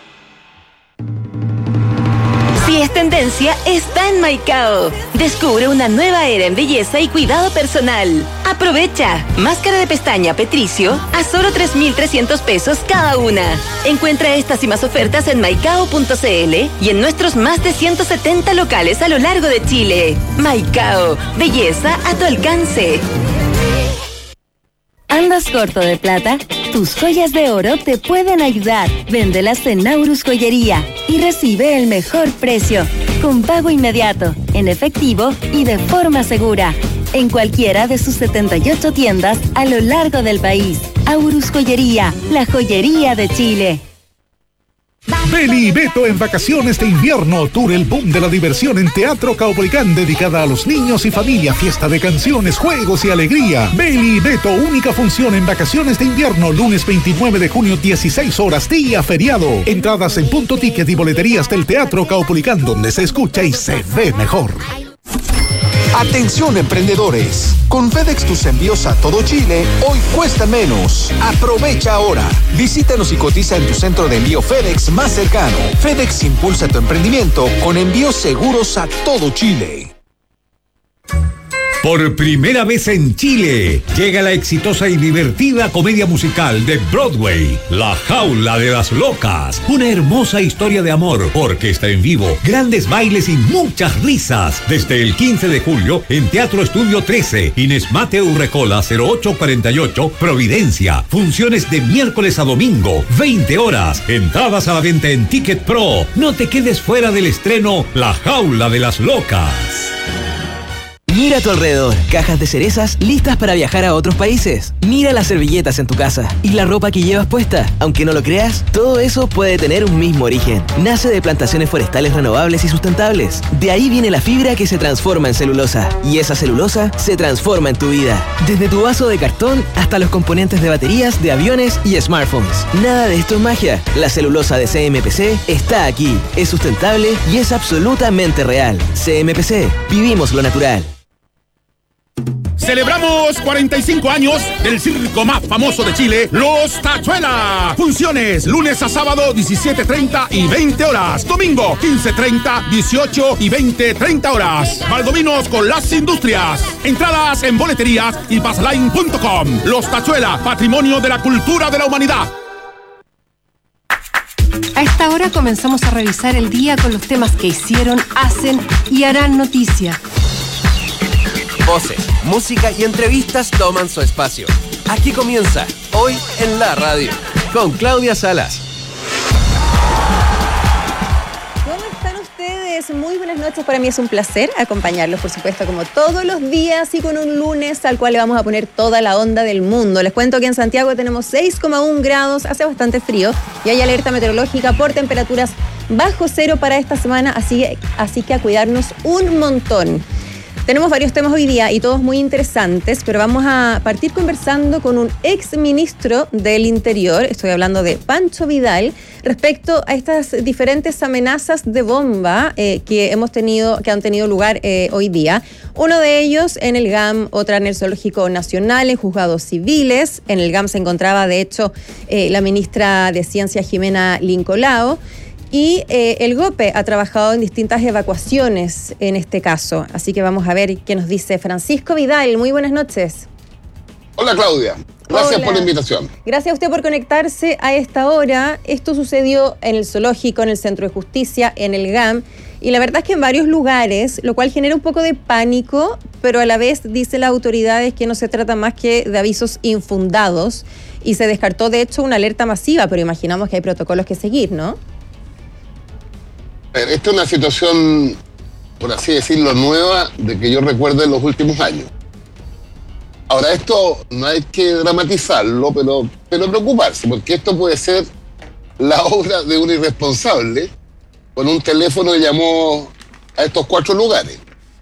S: Si es tendencia, está en Maicao. Descubre una nueva era en belleza y cuidado personal. Aprovecha. Máscara de pestaña Petricio a solo 3.300 pesos cada una. Encuentra estas y más ofertas en maicao.cl y en nuestros más de 170 locales a lo largo de Chile. Maicao. Belleza a tu alcance. ¿Andas corto de plata? Tus joyas de oro te pueden ayudar. Véndelas en Aurus Joyería y recibe el mejor precio, con pago inmediato, en efectivo y de forma segura, en cualquiera de sus 78 tiendas a lo largo del país. Aurus Joyería, la joyería de Chile.
T: Beli y Beto en vacaciones de invierno. Tour El Boom de la diversión en Teatro Caupolicán, dedicada a los niños y familia. Fiesta de canciones, juegos y alegría. Beli y Beto, única función en vacaciones de invierno. Lunes 29 de junio, 16 horas, día feriado. Entradas en Punto Ticket y boleterías del Teatro Caupolicán, donde se escucha y se ve mejor.
U: Atención emprendedores, con FedEx tus envíos a todo Chile hoy cuestan menos. Aprovecha ahora. Visítanos y cotiza en tu centro de envío FedEx más cercano. FedEx impulsa tu emprendimiento con envíos seguros a todo Chile.
V: Por primera vez en Chile, llega la exitosa y divertida comedia musical de Broadway, La Jaula de las Locas. Una hermosa historia de amor, orquesta en vivo, grandes bailes y muchas risas. Desde el 15 de julio en Teatro Estudio 13, Inés Mateo Urrejola 0848, Providencia. Funciones de miércoles a domingo, 20 horas. Entradas a la venta en Ticket Pro. No te quedes fuera del estreno La Jaula de las Locas.
W: Mira a tu alrededor, cajas de cerezas listas para viajar a otros países. Mira las servilletas en tu casa y la ropa que llevas puesta. Aunque no lo creas, todo eso puede tener un mismo origen. Nace de plantaciones forestales renovables y sustentables. De ahí viene la fibra que se transforma en celulosa. Y esa celulosa se transforma en tu vida. Desde tu vaso de cartón hasta los componentes de baterías, de aviones y smartphones. Nada de esto es magia. La celulosa de CMPC está aquí. Es sustentable y es absolutamente real. CMPC, vivimos lo natural.
X: Celebramos 45 años del circo más famoso de Chile, Los Tachuela. Funciones lunes a sábado 17:30 y 20 horas. Domingo 15:30, 18 y 20:30 horas. Valdominos con las industrias. Entradas en boleterías y passline.com. Los Tachuela, patrimonio de la cultura de la humanidad.
A: A esta hora comenzamos a revisar el día con los temas que hicieron, hacen y harán noticia.
N: Voces, música y entrevistas toman su espacio. Aquí comienza, Hoy en la Radio, con Claudia Salas.
Y: ¿Cómo están ustedes? Muy buenas noches. Para mí es un placer acompañarlos, por supuesto, como todos los días y con un lunes al cual le vamos a poner toda la onda del mundo. Les cuento que en Santiago tenemos 6,1 grados, hace bastante frío y hay alerta meteorológica por temperaturas bajo cero para esta semana, así que a cuidarnos un montón. Tenemos varios temas hoy día y todos muy interesantes, pero vamos a partir conversando con un ex ministro del Interior, estoy hablando de Pancho Vidal, respecto a estas diferentes amenazas de bomba que han tenido lugar hoy día. Uno de ellos en el GAM, otra en el Zoológico Nacional, en juzgados civiles. En el GAM se encontraba, de hecho, la ministra de Ciencia, Jimena Lincolao. Y el GOPE ha trabajado en distintas evacuaciones en este caso. Así que vamos a ver qué nos dice Francisco Vidal. Muy buenas noches.
Z: Hola Claudia, gracias por la invitación.
Y: Gracias a usted por conectarse a esta hora. Esto sucedió en el Zoológico, en el Centro de Justicia, en el GAM. Y la verdad es que en varios lugares, lo cual genera un poco de pánico, pero a la vez dicen las autoridades que no se trata más que de avisos infundados y se descartó de hecho una alerta masiva, pero imaginamos que hay protocolos que seguir, ¿no?
Z: Esta es una situación, por así decirlo, nueva de que yo recuerdo en los últimos años. Ahora, esto no hay que dramatizarlo, pero preocuparse, porque esto puede ser la obra de un irresponsable con un teléfono que llamó a estos 4 lugares.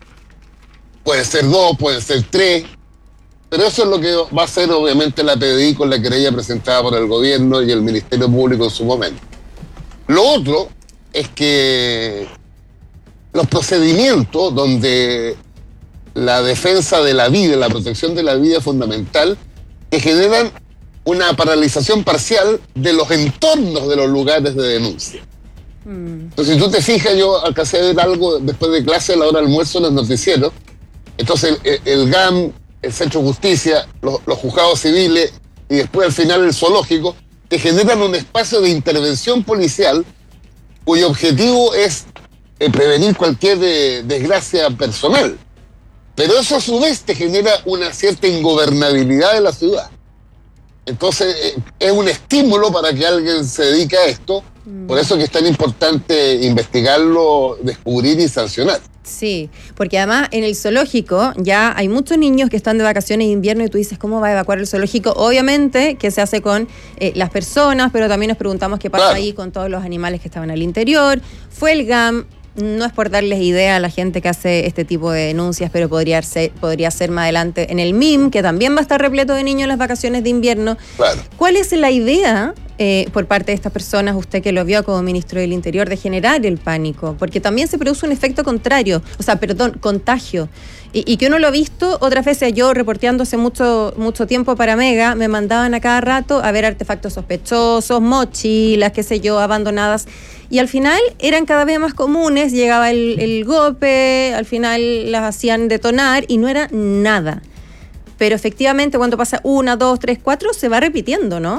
Z: Puede ser 2, puede ser 3, pero eso es lo que va a hacer obviamente la PDI con la querella presentada por el gobierno y el Ministerio Público en su momento. Lo otro es que los procedimientos donde la defensa de la vida, la protección de la vida es fundamental, que generan una paralización parcial de los entornos de los lugares de denuncia. Entonces, si tú te fijas, yo alcancé a ver algo después de clase a la hora de almuerzo en los noticieros. Entonces, el GAM, el Centro de Justicia, los juzgados civiles y después al final el zoológico, te generan un espacio de intervención policial cuyo objetivo es prevenir cualquier desgracia personal. Pero eso a su vez te genera una cierta ingobernabilidad de la ciudad. Entonces es un estímulo para que alguien se dedique a esto. Por eso que es tan importante investigarlo, descubrir y sancionar.
Y: Sí, porque además en el zoológico ya hay muchos niños que están de vacaciones de invierno y tú dices, ¿cómo va a evacuar el zoológico? Obviamente que se hace con las personas, pero también nos preguntamos qué pasa ahí con todos los animales que estaban al interior. Fue el GAM, no es por darles idea a la gente que hace este tipo de denuncias, pero podría ser más adelante en el MIM, que también va a estar repleto de niños en las vacaciones de invierno. Claro. ¿Cuál es la idea por parte de estas personas, usted que lo vio como ministro del Interior, de generar el pánico? Porque también se produce un efecto contrario, contagio. Y que uno lo ha visto otras veces. Yo reporteando hace mucho tiempo para Mega, me mandaban a cada rato a ver artefactos sospechosos, mochilas, qué sé yo, abandonadas. Y al final eran cada vez más comunes, llegaba el golpe, al final las hacían detonar y no era nada. Pero efectivamente cuando pasa 1, 2, 3, 4 se va repitiendo, ¿no?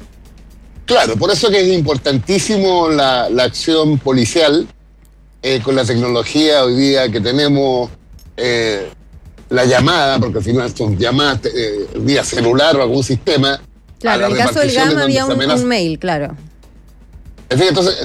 Z: Claro, por eso que es importantísimo la acción policial con la tecnología hoy día que tenemos, la llamada, porque al final son llamadas vía celular o algún sistema.
Y: Claro, en el caso del GAM había un mail, claro.
Z: En fin, entonces,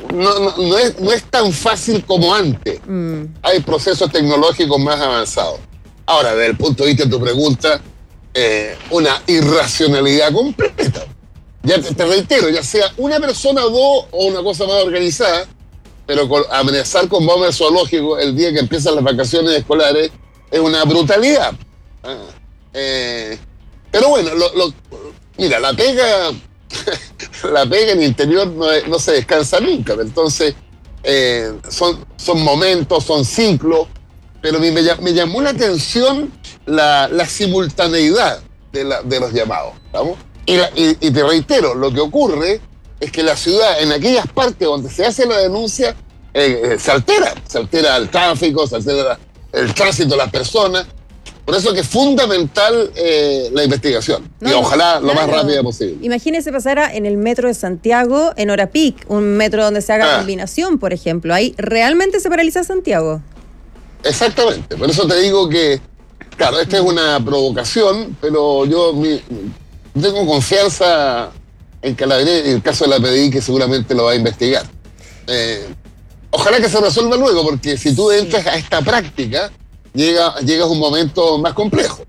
Z: no es tan fácil como antes. Hay procesos tecnológicos más avanzados. Ahora, desde el punto de vista de tu pregunta, una irracionalidad completa. Ya te reitero, ya sea una persona o 2 o una cosa más organizada, pero amenazar con bomba zoológico el día que empiezan las vacaciones escolares es una brutalidad. Pero bueno, mira, la pega en el interior no se descansa nunca. Entonces, son momentos, son ciclos, pero me llamó la atención la simultaneidad de los llamados, ¿vamos? Y te reitero, lo que ocurre es que la ciudad, en aquellas partes donde se hace la denuncia, se altera el tráfico, se altera el tránsito de las personas. Por eso que es fundamental la investigación. Y ojalá lo más rápida posible.
Y: Imagínese pasara en el metro de Santiago en hora peak, un metro donde se haga combinación, por ejemplo. Ahí realmente se paraliza Santiago.
Z: Exactamente. Por eso te digo que, claro, esta es una provocación, pero yo tengo confianza en Calabrés, en el caso de la PDI, que seguramente lo va a investigar. Ojalá que se resuelva luego, porque si tú entras a esta práctica, llegas a un momento más complejo.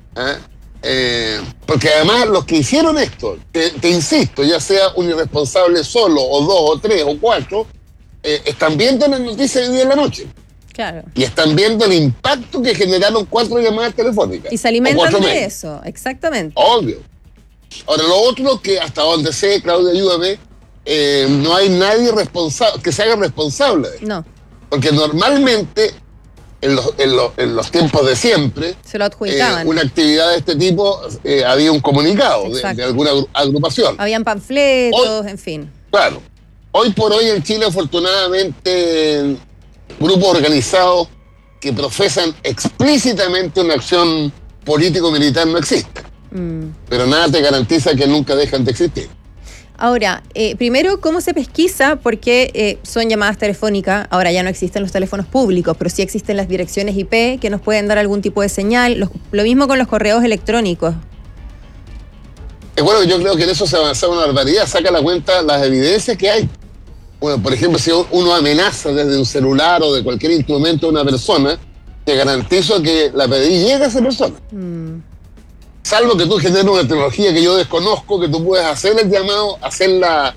Z: Porque además los que hicieron esto, te insisto, ya sea un irresponsable solo, o 2, o 3, o 4, están viendo las noticias de día en la noche.
Y: Claro.
Z: Y están viendo el impacto que generaron 4 llamadas telefónicas.
Y: Y se alimentan de eso, exactamente.
Z: Obvio. Ahora, lo otro que hasta donde sé, Claudia, ayúdame, no hay nadie responsable que se haga responsable de esto.
Y: No.
Z: Porque normalmente, en los tiempos de siempre,
Y: se lo adjudicaban.
Z: Una actividad de este tipo, había un comunicado de alguna agrupación.
Y: Habían panfletos, en fin.
Z: Claro. Hoy por hoy en Chile, afortunadamente, grupos organizados que profesan explícitamente una acción político-militar no existen. Pero nada te garantiza que nunca dejan de existir.
Y: Ahora, primero, ¿cómo se pesquisa? Porque son llamadas telefónicas, ahora ya no existen los teléfonos públicos, pero sí existen las direcciones IP que nos pueden dar algún tipo de señal, lo mismo con los correos electrónicos.
Z: Bueno, yo creo que en eso se ha avanzado una barbaridad, saca la cuenta las evidencias que hay. Bueno, por ejemplo, si uno amenaza desde un celular o de cualquier instrumento a una persona, te garantizo que la PDI llega a esa persona. Salvo que tú generes una tecnología que yo desconozco, que tú puedes hacer el llamado, hacer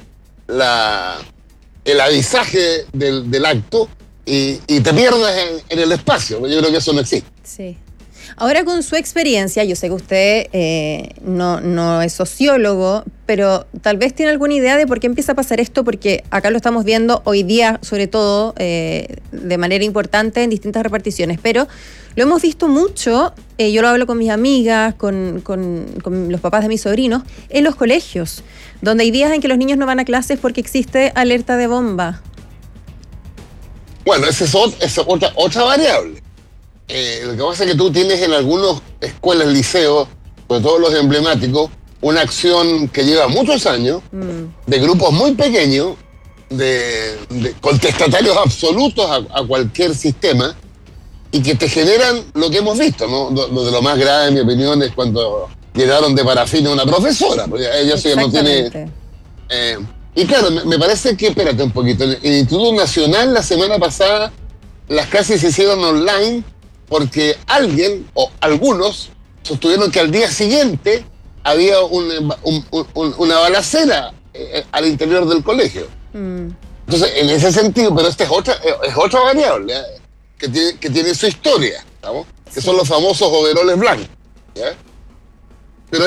Z: el avisaje del acto y te pierdas en el espacio. Yo creo que eso no existe.
Y: Sí. Ahora, con su experiencia, yo sé que usted no es sociólogo, pero tal vez tiene alguna idea de por qué empieza a pasar esto, porque acá lo estamos viendo hoy día, sobre todo, de manera importante en distintas reparticiones, pero lo hemos visto mucho, yo lo hablo con mis amigas, con los papás de mis sobrinos, en los colegios, donde hay días en que los niños no van a clases porque existe alerta de bomba.
Z: Bueno, esa es otra variable. Lo que pasa es que tú tienes en algunas escuelas, liceos, sobre todo los emblemáticos, una acción que lleva muchos años, de grupos muy pequeños, de contestatarios absolutos a cualquier sistema, y que te generan lo que hemos visto, ¿no? Lo de lo más grave, en mi opinión, es cuando llenaron de parafina a una profesora, porque ella ya no tiene... y claro, me parece que, espérate un poquito, en el Instituto Nacional la semana pasada las clases se hicieron online porque alguien o algunos sostuvieron que al día siguiente había una balacera al interior del colegio. Entonces, en ese sentido, pero esta es otra variable, que tiene su historia, ¿sabes? Que son los famosos overoles blancos, ¿ya? Pero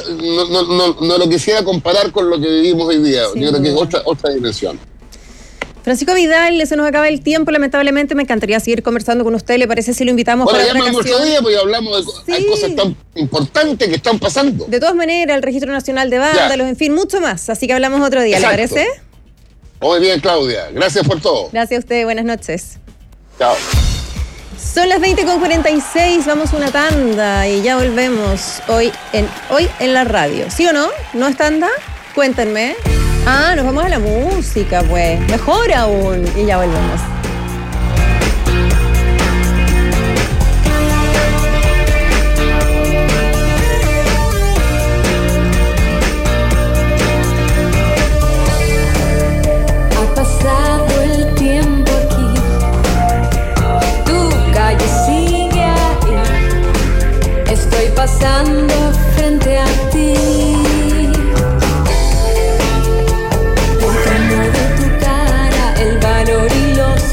Z: no lo quisiera comparar con lo que vivimos hoy día. Yo creo que es otra dimensión.
Y: Francisco Vidal, se nos acaba el tiempo, lamentablemente. Me encantaría seguir conversando con usted. ¿Le parece si lo invitamos para otra ocasión?
Z: Otro día, porque hablamos de hay cosas tan importantes que están pasando.
Y: De todas maneras, el Registro Nacional de Vándalos, en fin, mucho más. Así que hablamos otro día, ¿le parece?
Z: Muy bien, Claudia. Gracias por todo.
Y: Gracias a usted. Buenas noches.
Z: Chao.
Y: Son las 20:46, vamos a una tanda y ya volvemos hoy en la radio. ¿Sí o no? ¿No es tanda? Cuéntenme. Nos vamos a la música, pues. Mejor aún. Y ya volvemos.
C: Ha pasado el tiempo aquí. Tu calle sigue ahí. Estoy pasando frente a ti. El tono de tu cara, el valor y los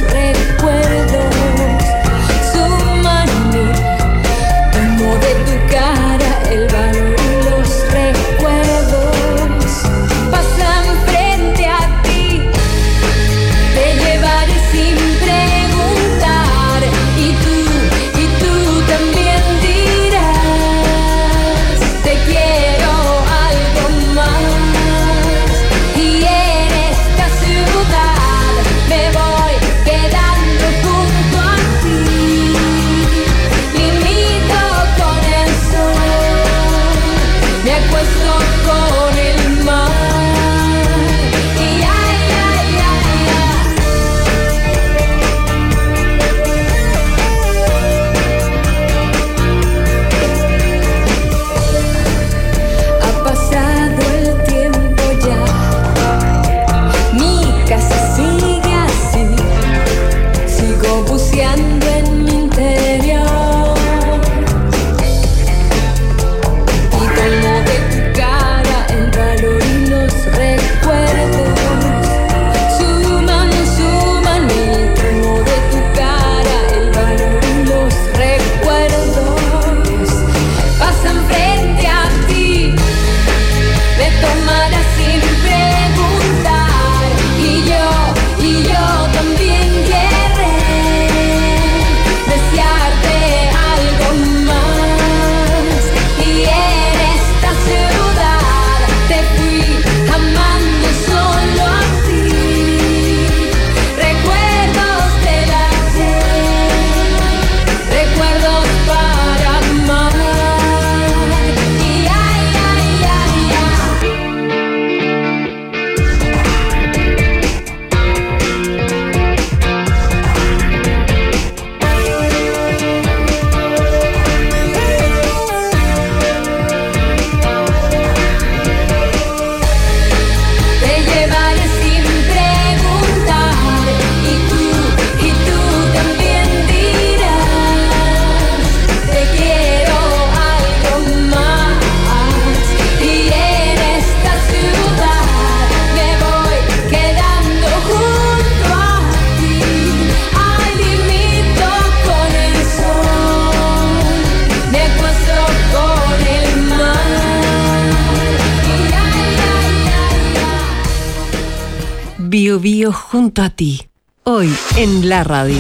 A: Bio Bio junto a ti. Hoy en la radio.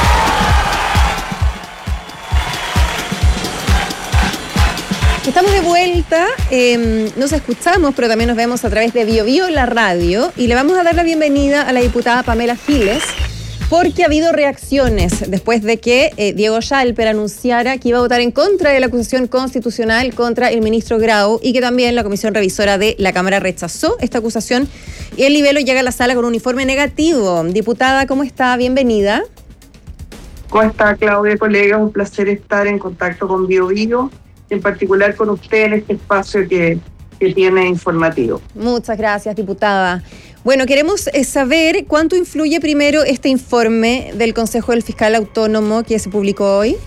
Y: Estamos de vuelta, nos escuchamos, pero también nos vemos a través de Bio Bio, la radio, y le vamos a dar la bienvenida a la diputada Pamela Giles, porque ha habido reacciones después de que Diego Schalper anunciara que iba a votar en contra de la acusación constitucional contra el ministro Grau y que también la comisión revisora de la Cámara rechazó esta acusación. Y el Libelo llega a la sala con un informe negativo. Diputada, ¿cómo está? Bienvenida.
D: ¿Cómo está, Claudia, colegas? Un placer estar en contacto con Bio Bio, en particular con usted en este espacio que tiene informativo.
Y: Muchas gracias, diputada. Bueno, queremos saber cuánto influye primero este informe del Consejo del Fiscal Autónomo que se publicó hoy.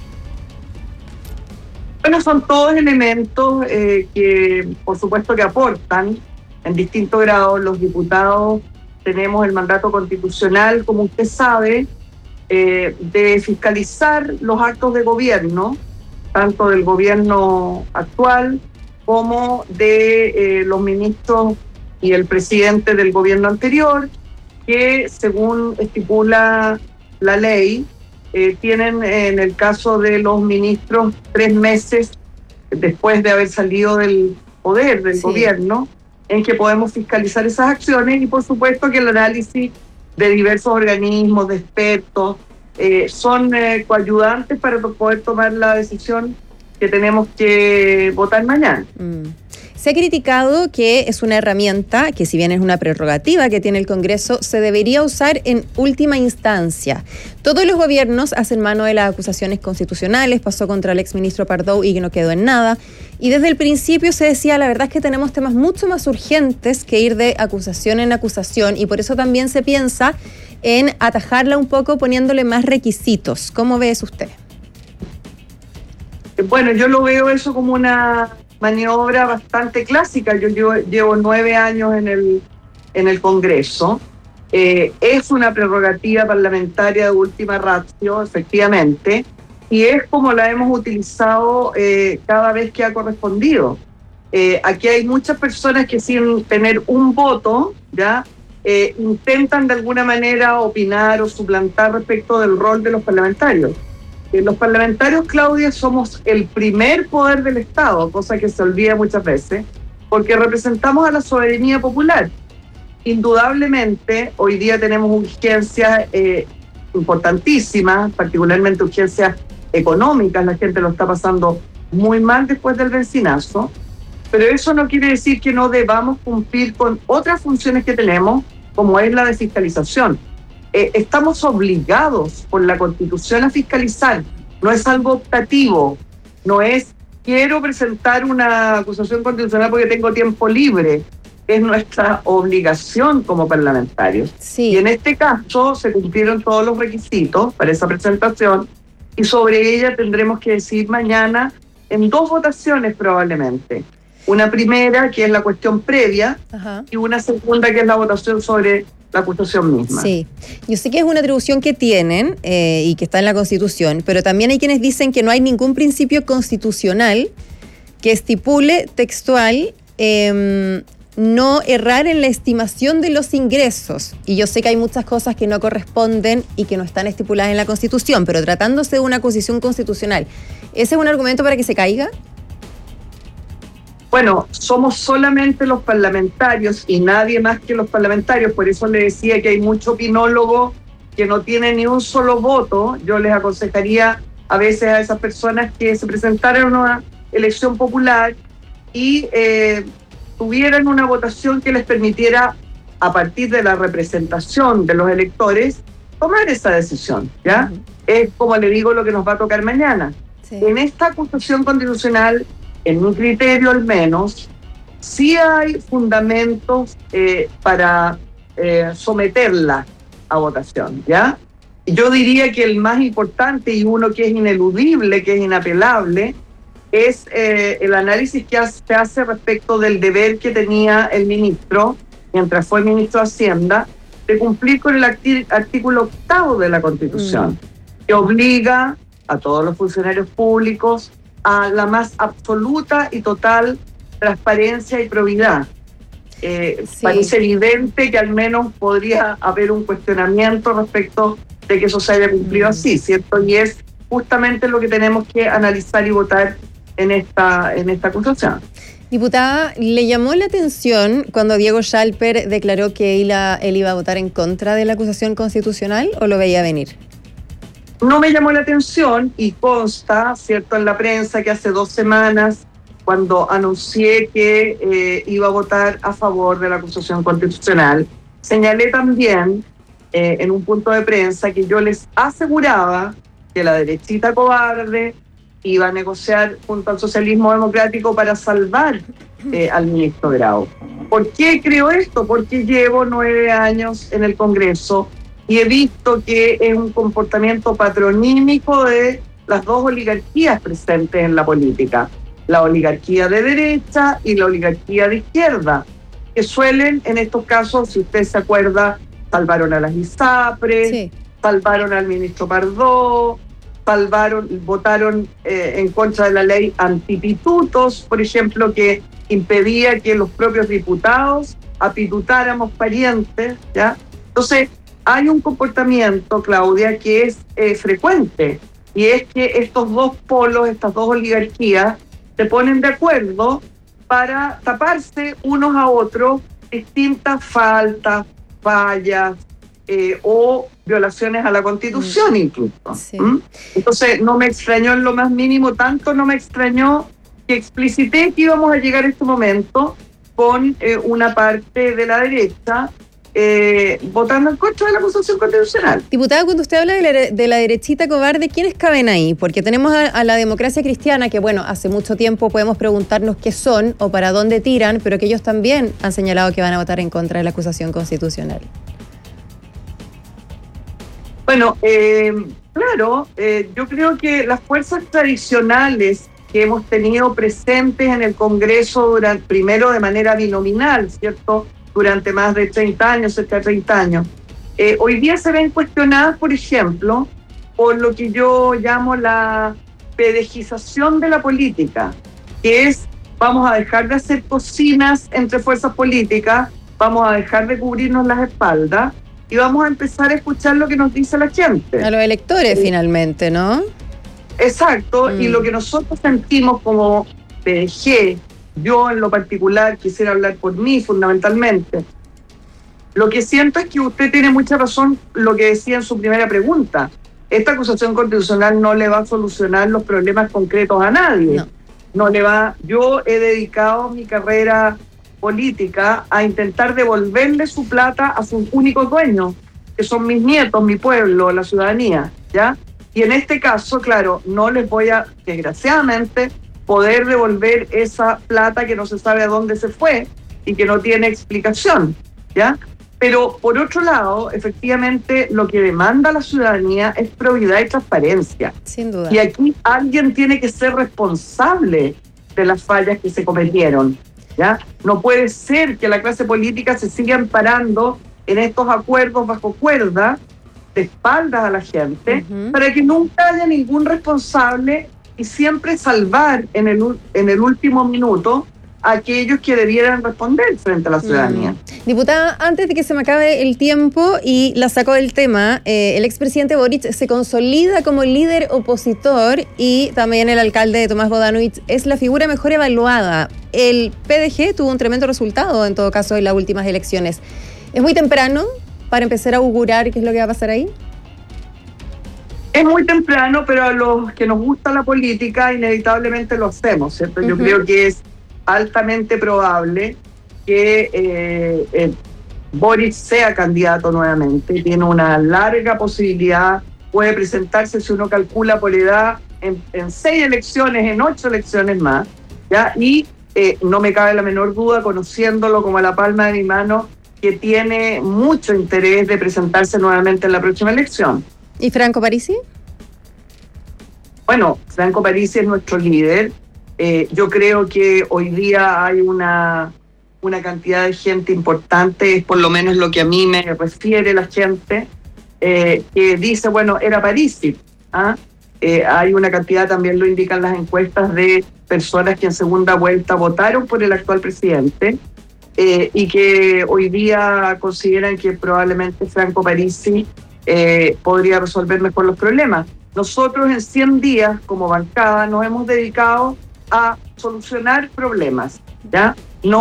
D: Bueno, son todos elementos que, por supuesto, que aportan en distintos grados. Los diputados tenemos el mandato constitucional, como usted sabe, de fiscalizar los actos de gobierno, tanto del gobierno actual como de los ministros y el presidente del gobierno anterior, que según estipula la ley, tienen en el caso de los ministros 3 meses después de haber salido del poder del gobierno, en que podemos fiscalizar esas acciones, y por supuesto que el análisis de diversos organismos, de expertos, son coayudantes para poder tomar la decisión que tenemos que votar mañana.
Y: Se ha criticado que es una herramienta que, si bien es una prerrogativa que tiene el Congreso, se debería usar en última instancia. Todos los gobiernos hacen mano de las acusaciones constitucionales, pasó contra el exministro Pardow y que no quedó en nada. Y desde el principio se decía, la verdad es que tenemos temas mucho más urgentes que ir de acusación en acusación, y por eso también se piensa en atajarla un poco poniéndole más requisitos. ¿Cómo ve eso usted?
D: Bueno, yo lo veo eso como una maniobra bastante clásica. Yo llevo 9 años en el Congreso. Es una prerrogativa parlamentaria de última ratio, efectivamente, y es como la hemos utilizado cada vez que ha correspondido. Aquí hay muchas personas que, sin tener un voto, ya intentan de alguna manera opinar o suplantar respecto del rol de los parlamentarios. Los parlamentarios, Claudia, somos el primer poder del Estado, cosa que se olvida muchas veces, porque representamos a la soberanía popular. Indudablemente, hoy día tenemos urgencias importantísimas, particularmente urgencias económicas. La gente lo está pasando muy mal después del benzinazo, pero eso no quiere decir que no debamos cumplir con otras funciones que tenemos, como es la de fiscalización. Estamos obligados por la Constitución a fiscalizar, no es algo optativo, no es quiero presentar una acusación constitucional porque tengo tiempo libre, es nuestra obligación como parlamentarios. Y en este caso se cumplieron todos los requisitos para esa presentación, y sobre ella tendremos que decidir mañana en 2 votaciones probablemente. Una primera, que es la cuestión previa, y una segunda, que es la votación sobre la acusación misma.
Y: Sí, yo sé que es una atribución que tienen y que está en la Constitución, pero también hay quienes dicen que no hay ningún principio constitucional que estipule textual no errar en la estimación de los ingresos. Y yo sé que hay muchas cosas que no corresponden y que no están estipuladas en la Constitución, pero tratándose de una acusación constitucional, ¿ese es un argumento para que se caiga?
D: Bueno, somos solamente los parlamentarios y nadie más que los parlamentarios. Por eso le decía que hay mucho opinólogo que no tiene ni un solo voto. Yo les aconsejaría a veces a esas personas que se presentaran a una elección popular y tuvieran una votación que les permitiera, a partir de la representación de los electores, tomar esa decisión, ¿ya? Es, como le digo, lo que nos va a tocar mañana. En esta acusación constitucional, en mi criterio al menos, sí hay fundamentos para someterla a votación, ¿ya? Yo diría que el más importante, y uno que es ineludible, que es inapelable, es el análisis que se hace respecto del deber que tenía el ministro, mientras fue ministro de Hacienda, de cumplir con el artículo 8º de la Constitución, que obliga a todos los funcionarios públicos a la más absoluta y total transparencia y probidad. Parece evidente que al menos podría haber un cuestionamiento respecto de que eso se haya cumplido así, ¿cierto? Y es justamente lo que tenemos que analizar y votar en esta acusación.
Y: Diputada, ¿le llamó la atención cuando Diego Schalper declaró que él iba a votar en contra de la acusación constitucional o lo veía venir?
D: No me llamó la atención y consta, ¿cierto?, en la prensa que hace 2 semanas, cuando anuncié que iba a votar a favor de la acusación constitucional, señalé también en un punto de prensa que yo les aseguraba que la derechita cobarde iba a negociar junto al socialismo democrático para salvar al ministro Grau. ¿Por qué creo esto? Porque llevo 9 años en el Congreso y he visto que es un comportamiento patronímico de las 2 oligarquías presentes en la política, la oligarquía de derecha y la oligarquía de izquierda, que suelen, en estos casos, si usted se acuerda, salvaron a las ISAPRES, salvaron al ministro Pardo, votaron en contra de la ley antipitutos, por ejemplo, que impedía que los propios diputados apitutáramos parientes, ¿ya? Entonces, hay un comportamiento, Claudia, que es frecuente, y es que estos 2 polos, estas 2 oligarquías, se ponen de acuerdo para taparse unos a otros distintas faltas, fallas o violaciones a la Constitución incluso. Sí. Entonces no me extrañó en lo más mínimo, tanto no me extrañó que explicité que íbamos a llegar a este momento con una parte de la derecha votando en contra de la acusación constitucional.
Y: Diputada, cuando usted habla de la derechita cobarde, ¿quiénes caben ahí? Porque tenemos a la democracia cristiana, que bueno, hace mucho tiempo podemos preguntarnos qué son o para dónde tiran, pero que ellos también han señalado que van a votar en contra de la acusación constitucional. Bueno,
D: claro, yo creo que las fuerzas tradicionales que hemos tenido presentes en el Congreso primero de manera binominal, ¿cierto?, durante más de 30 años, cerca de 30 años. Hoy día se ven cuestionadas, por ejemplo, por lo que yo llamo la pedejización de la política, que es, vamos a dejar de hacer cocinas entre fuerzas políticas, vamos a dejar de cubrirnos las espaldas y vamos a empezar a escuchar lo que nos dice la gente.
Y: A los electores, finalmente, ¿no?
D: Exacto, y lo que nosotros sentimos como PDG, yo en lo particular quisiera hablar por mí fundamentalmente. Lo que siento es que usted tiene mucha razón lo que decía en su primera pregunta. Esta acusación constitucional no le va a solucionar los problemas concretos a nadie. No le va. Yo he dedicado mi carrera política a intentar devolverle su plata a sus únicos dueños, que son mis nietos, mi pueblo, la ciudadanía, ¿ya? Y en este caso, claro, no les voy a, desgraciadamente, poder devolver esa plata que no se sabe a dónde se fue y que no tiene explicación, ¿ya? Pero, por otro lado, efectivamente, lo que demanda la ciudadanía es probidad y transparencia.
Y: Sin duda.
D: Y aquí alguien tiene que ser responsable de las fallas que se cometieron, ¿ya? No puede ser que la clase política se siga amparando en estos acuerdos bajo cuerda, de espaldas a la gente, para que nunca haya ningún responsable y siempre salvar en el último minuto a aquellos que debieran responder frente a la ciudadanía.
Y: Diputada, antes de que se me acabe el tiempo y la saco del tema, el expresidente Boric se consolida como líder opositor y también el alcalde de Tomás Bodanovich es la figura mejor evaluada. El PDG tuvo un tremendo resultado, en todo caso, en las últimas elecciones. ¿Es muy temprano para empezar a augurar qué es lo que va a pasar ahí?
D: Es muy temprano, pero a los que nos gusta la política inevitablemente lo hacemos, ¿cierto? Yo creo que es altamente probable que Boric sea candidato nuevamente. Tiene una larga posibilidad, puede presentarse, si uno calcula por edad, en 6 elecciones, en 8 elecciones más, ¿ya? Y no me cabe la menor duda, conociéndolo como a la palma de mi mano, que tiene mucho interés de presentarse nuevamente en la próxima elección.
Y: ¿Y Franco Parisi?
D: Bueno, Franco Parisi es nuestro líder. Yo creo que hoy día hay una cantidad de gente importante, es por lo menos lo que a mí me refiere la gente, que dice, bueno, era Parisi. Hay una cantidad, también lo indican las encuestas, de personas que en segunda vuelta votaron por el actual presidente. y que hoy día consideran que probablemente Franco Parisi podría resolver mejor los problemas. Nosotros en 100 días como bancada nos hemos dedicado a solucionar problemas, ¿ya?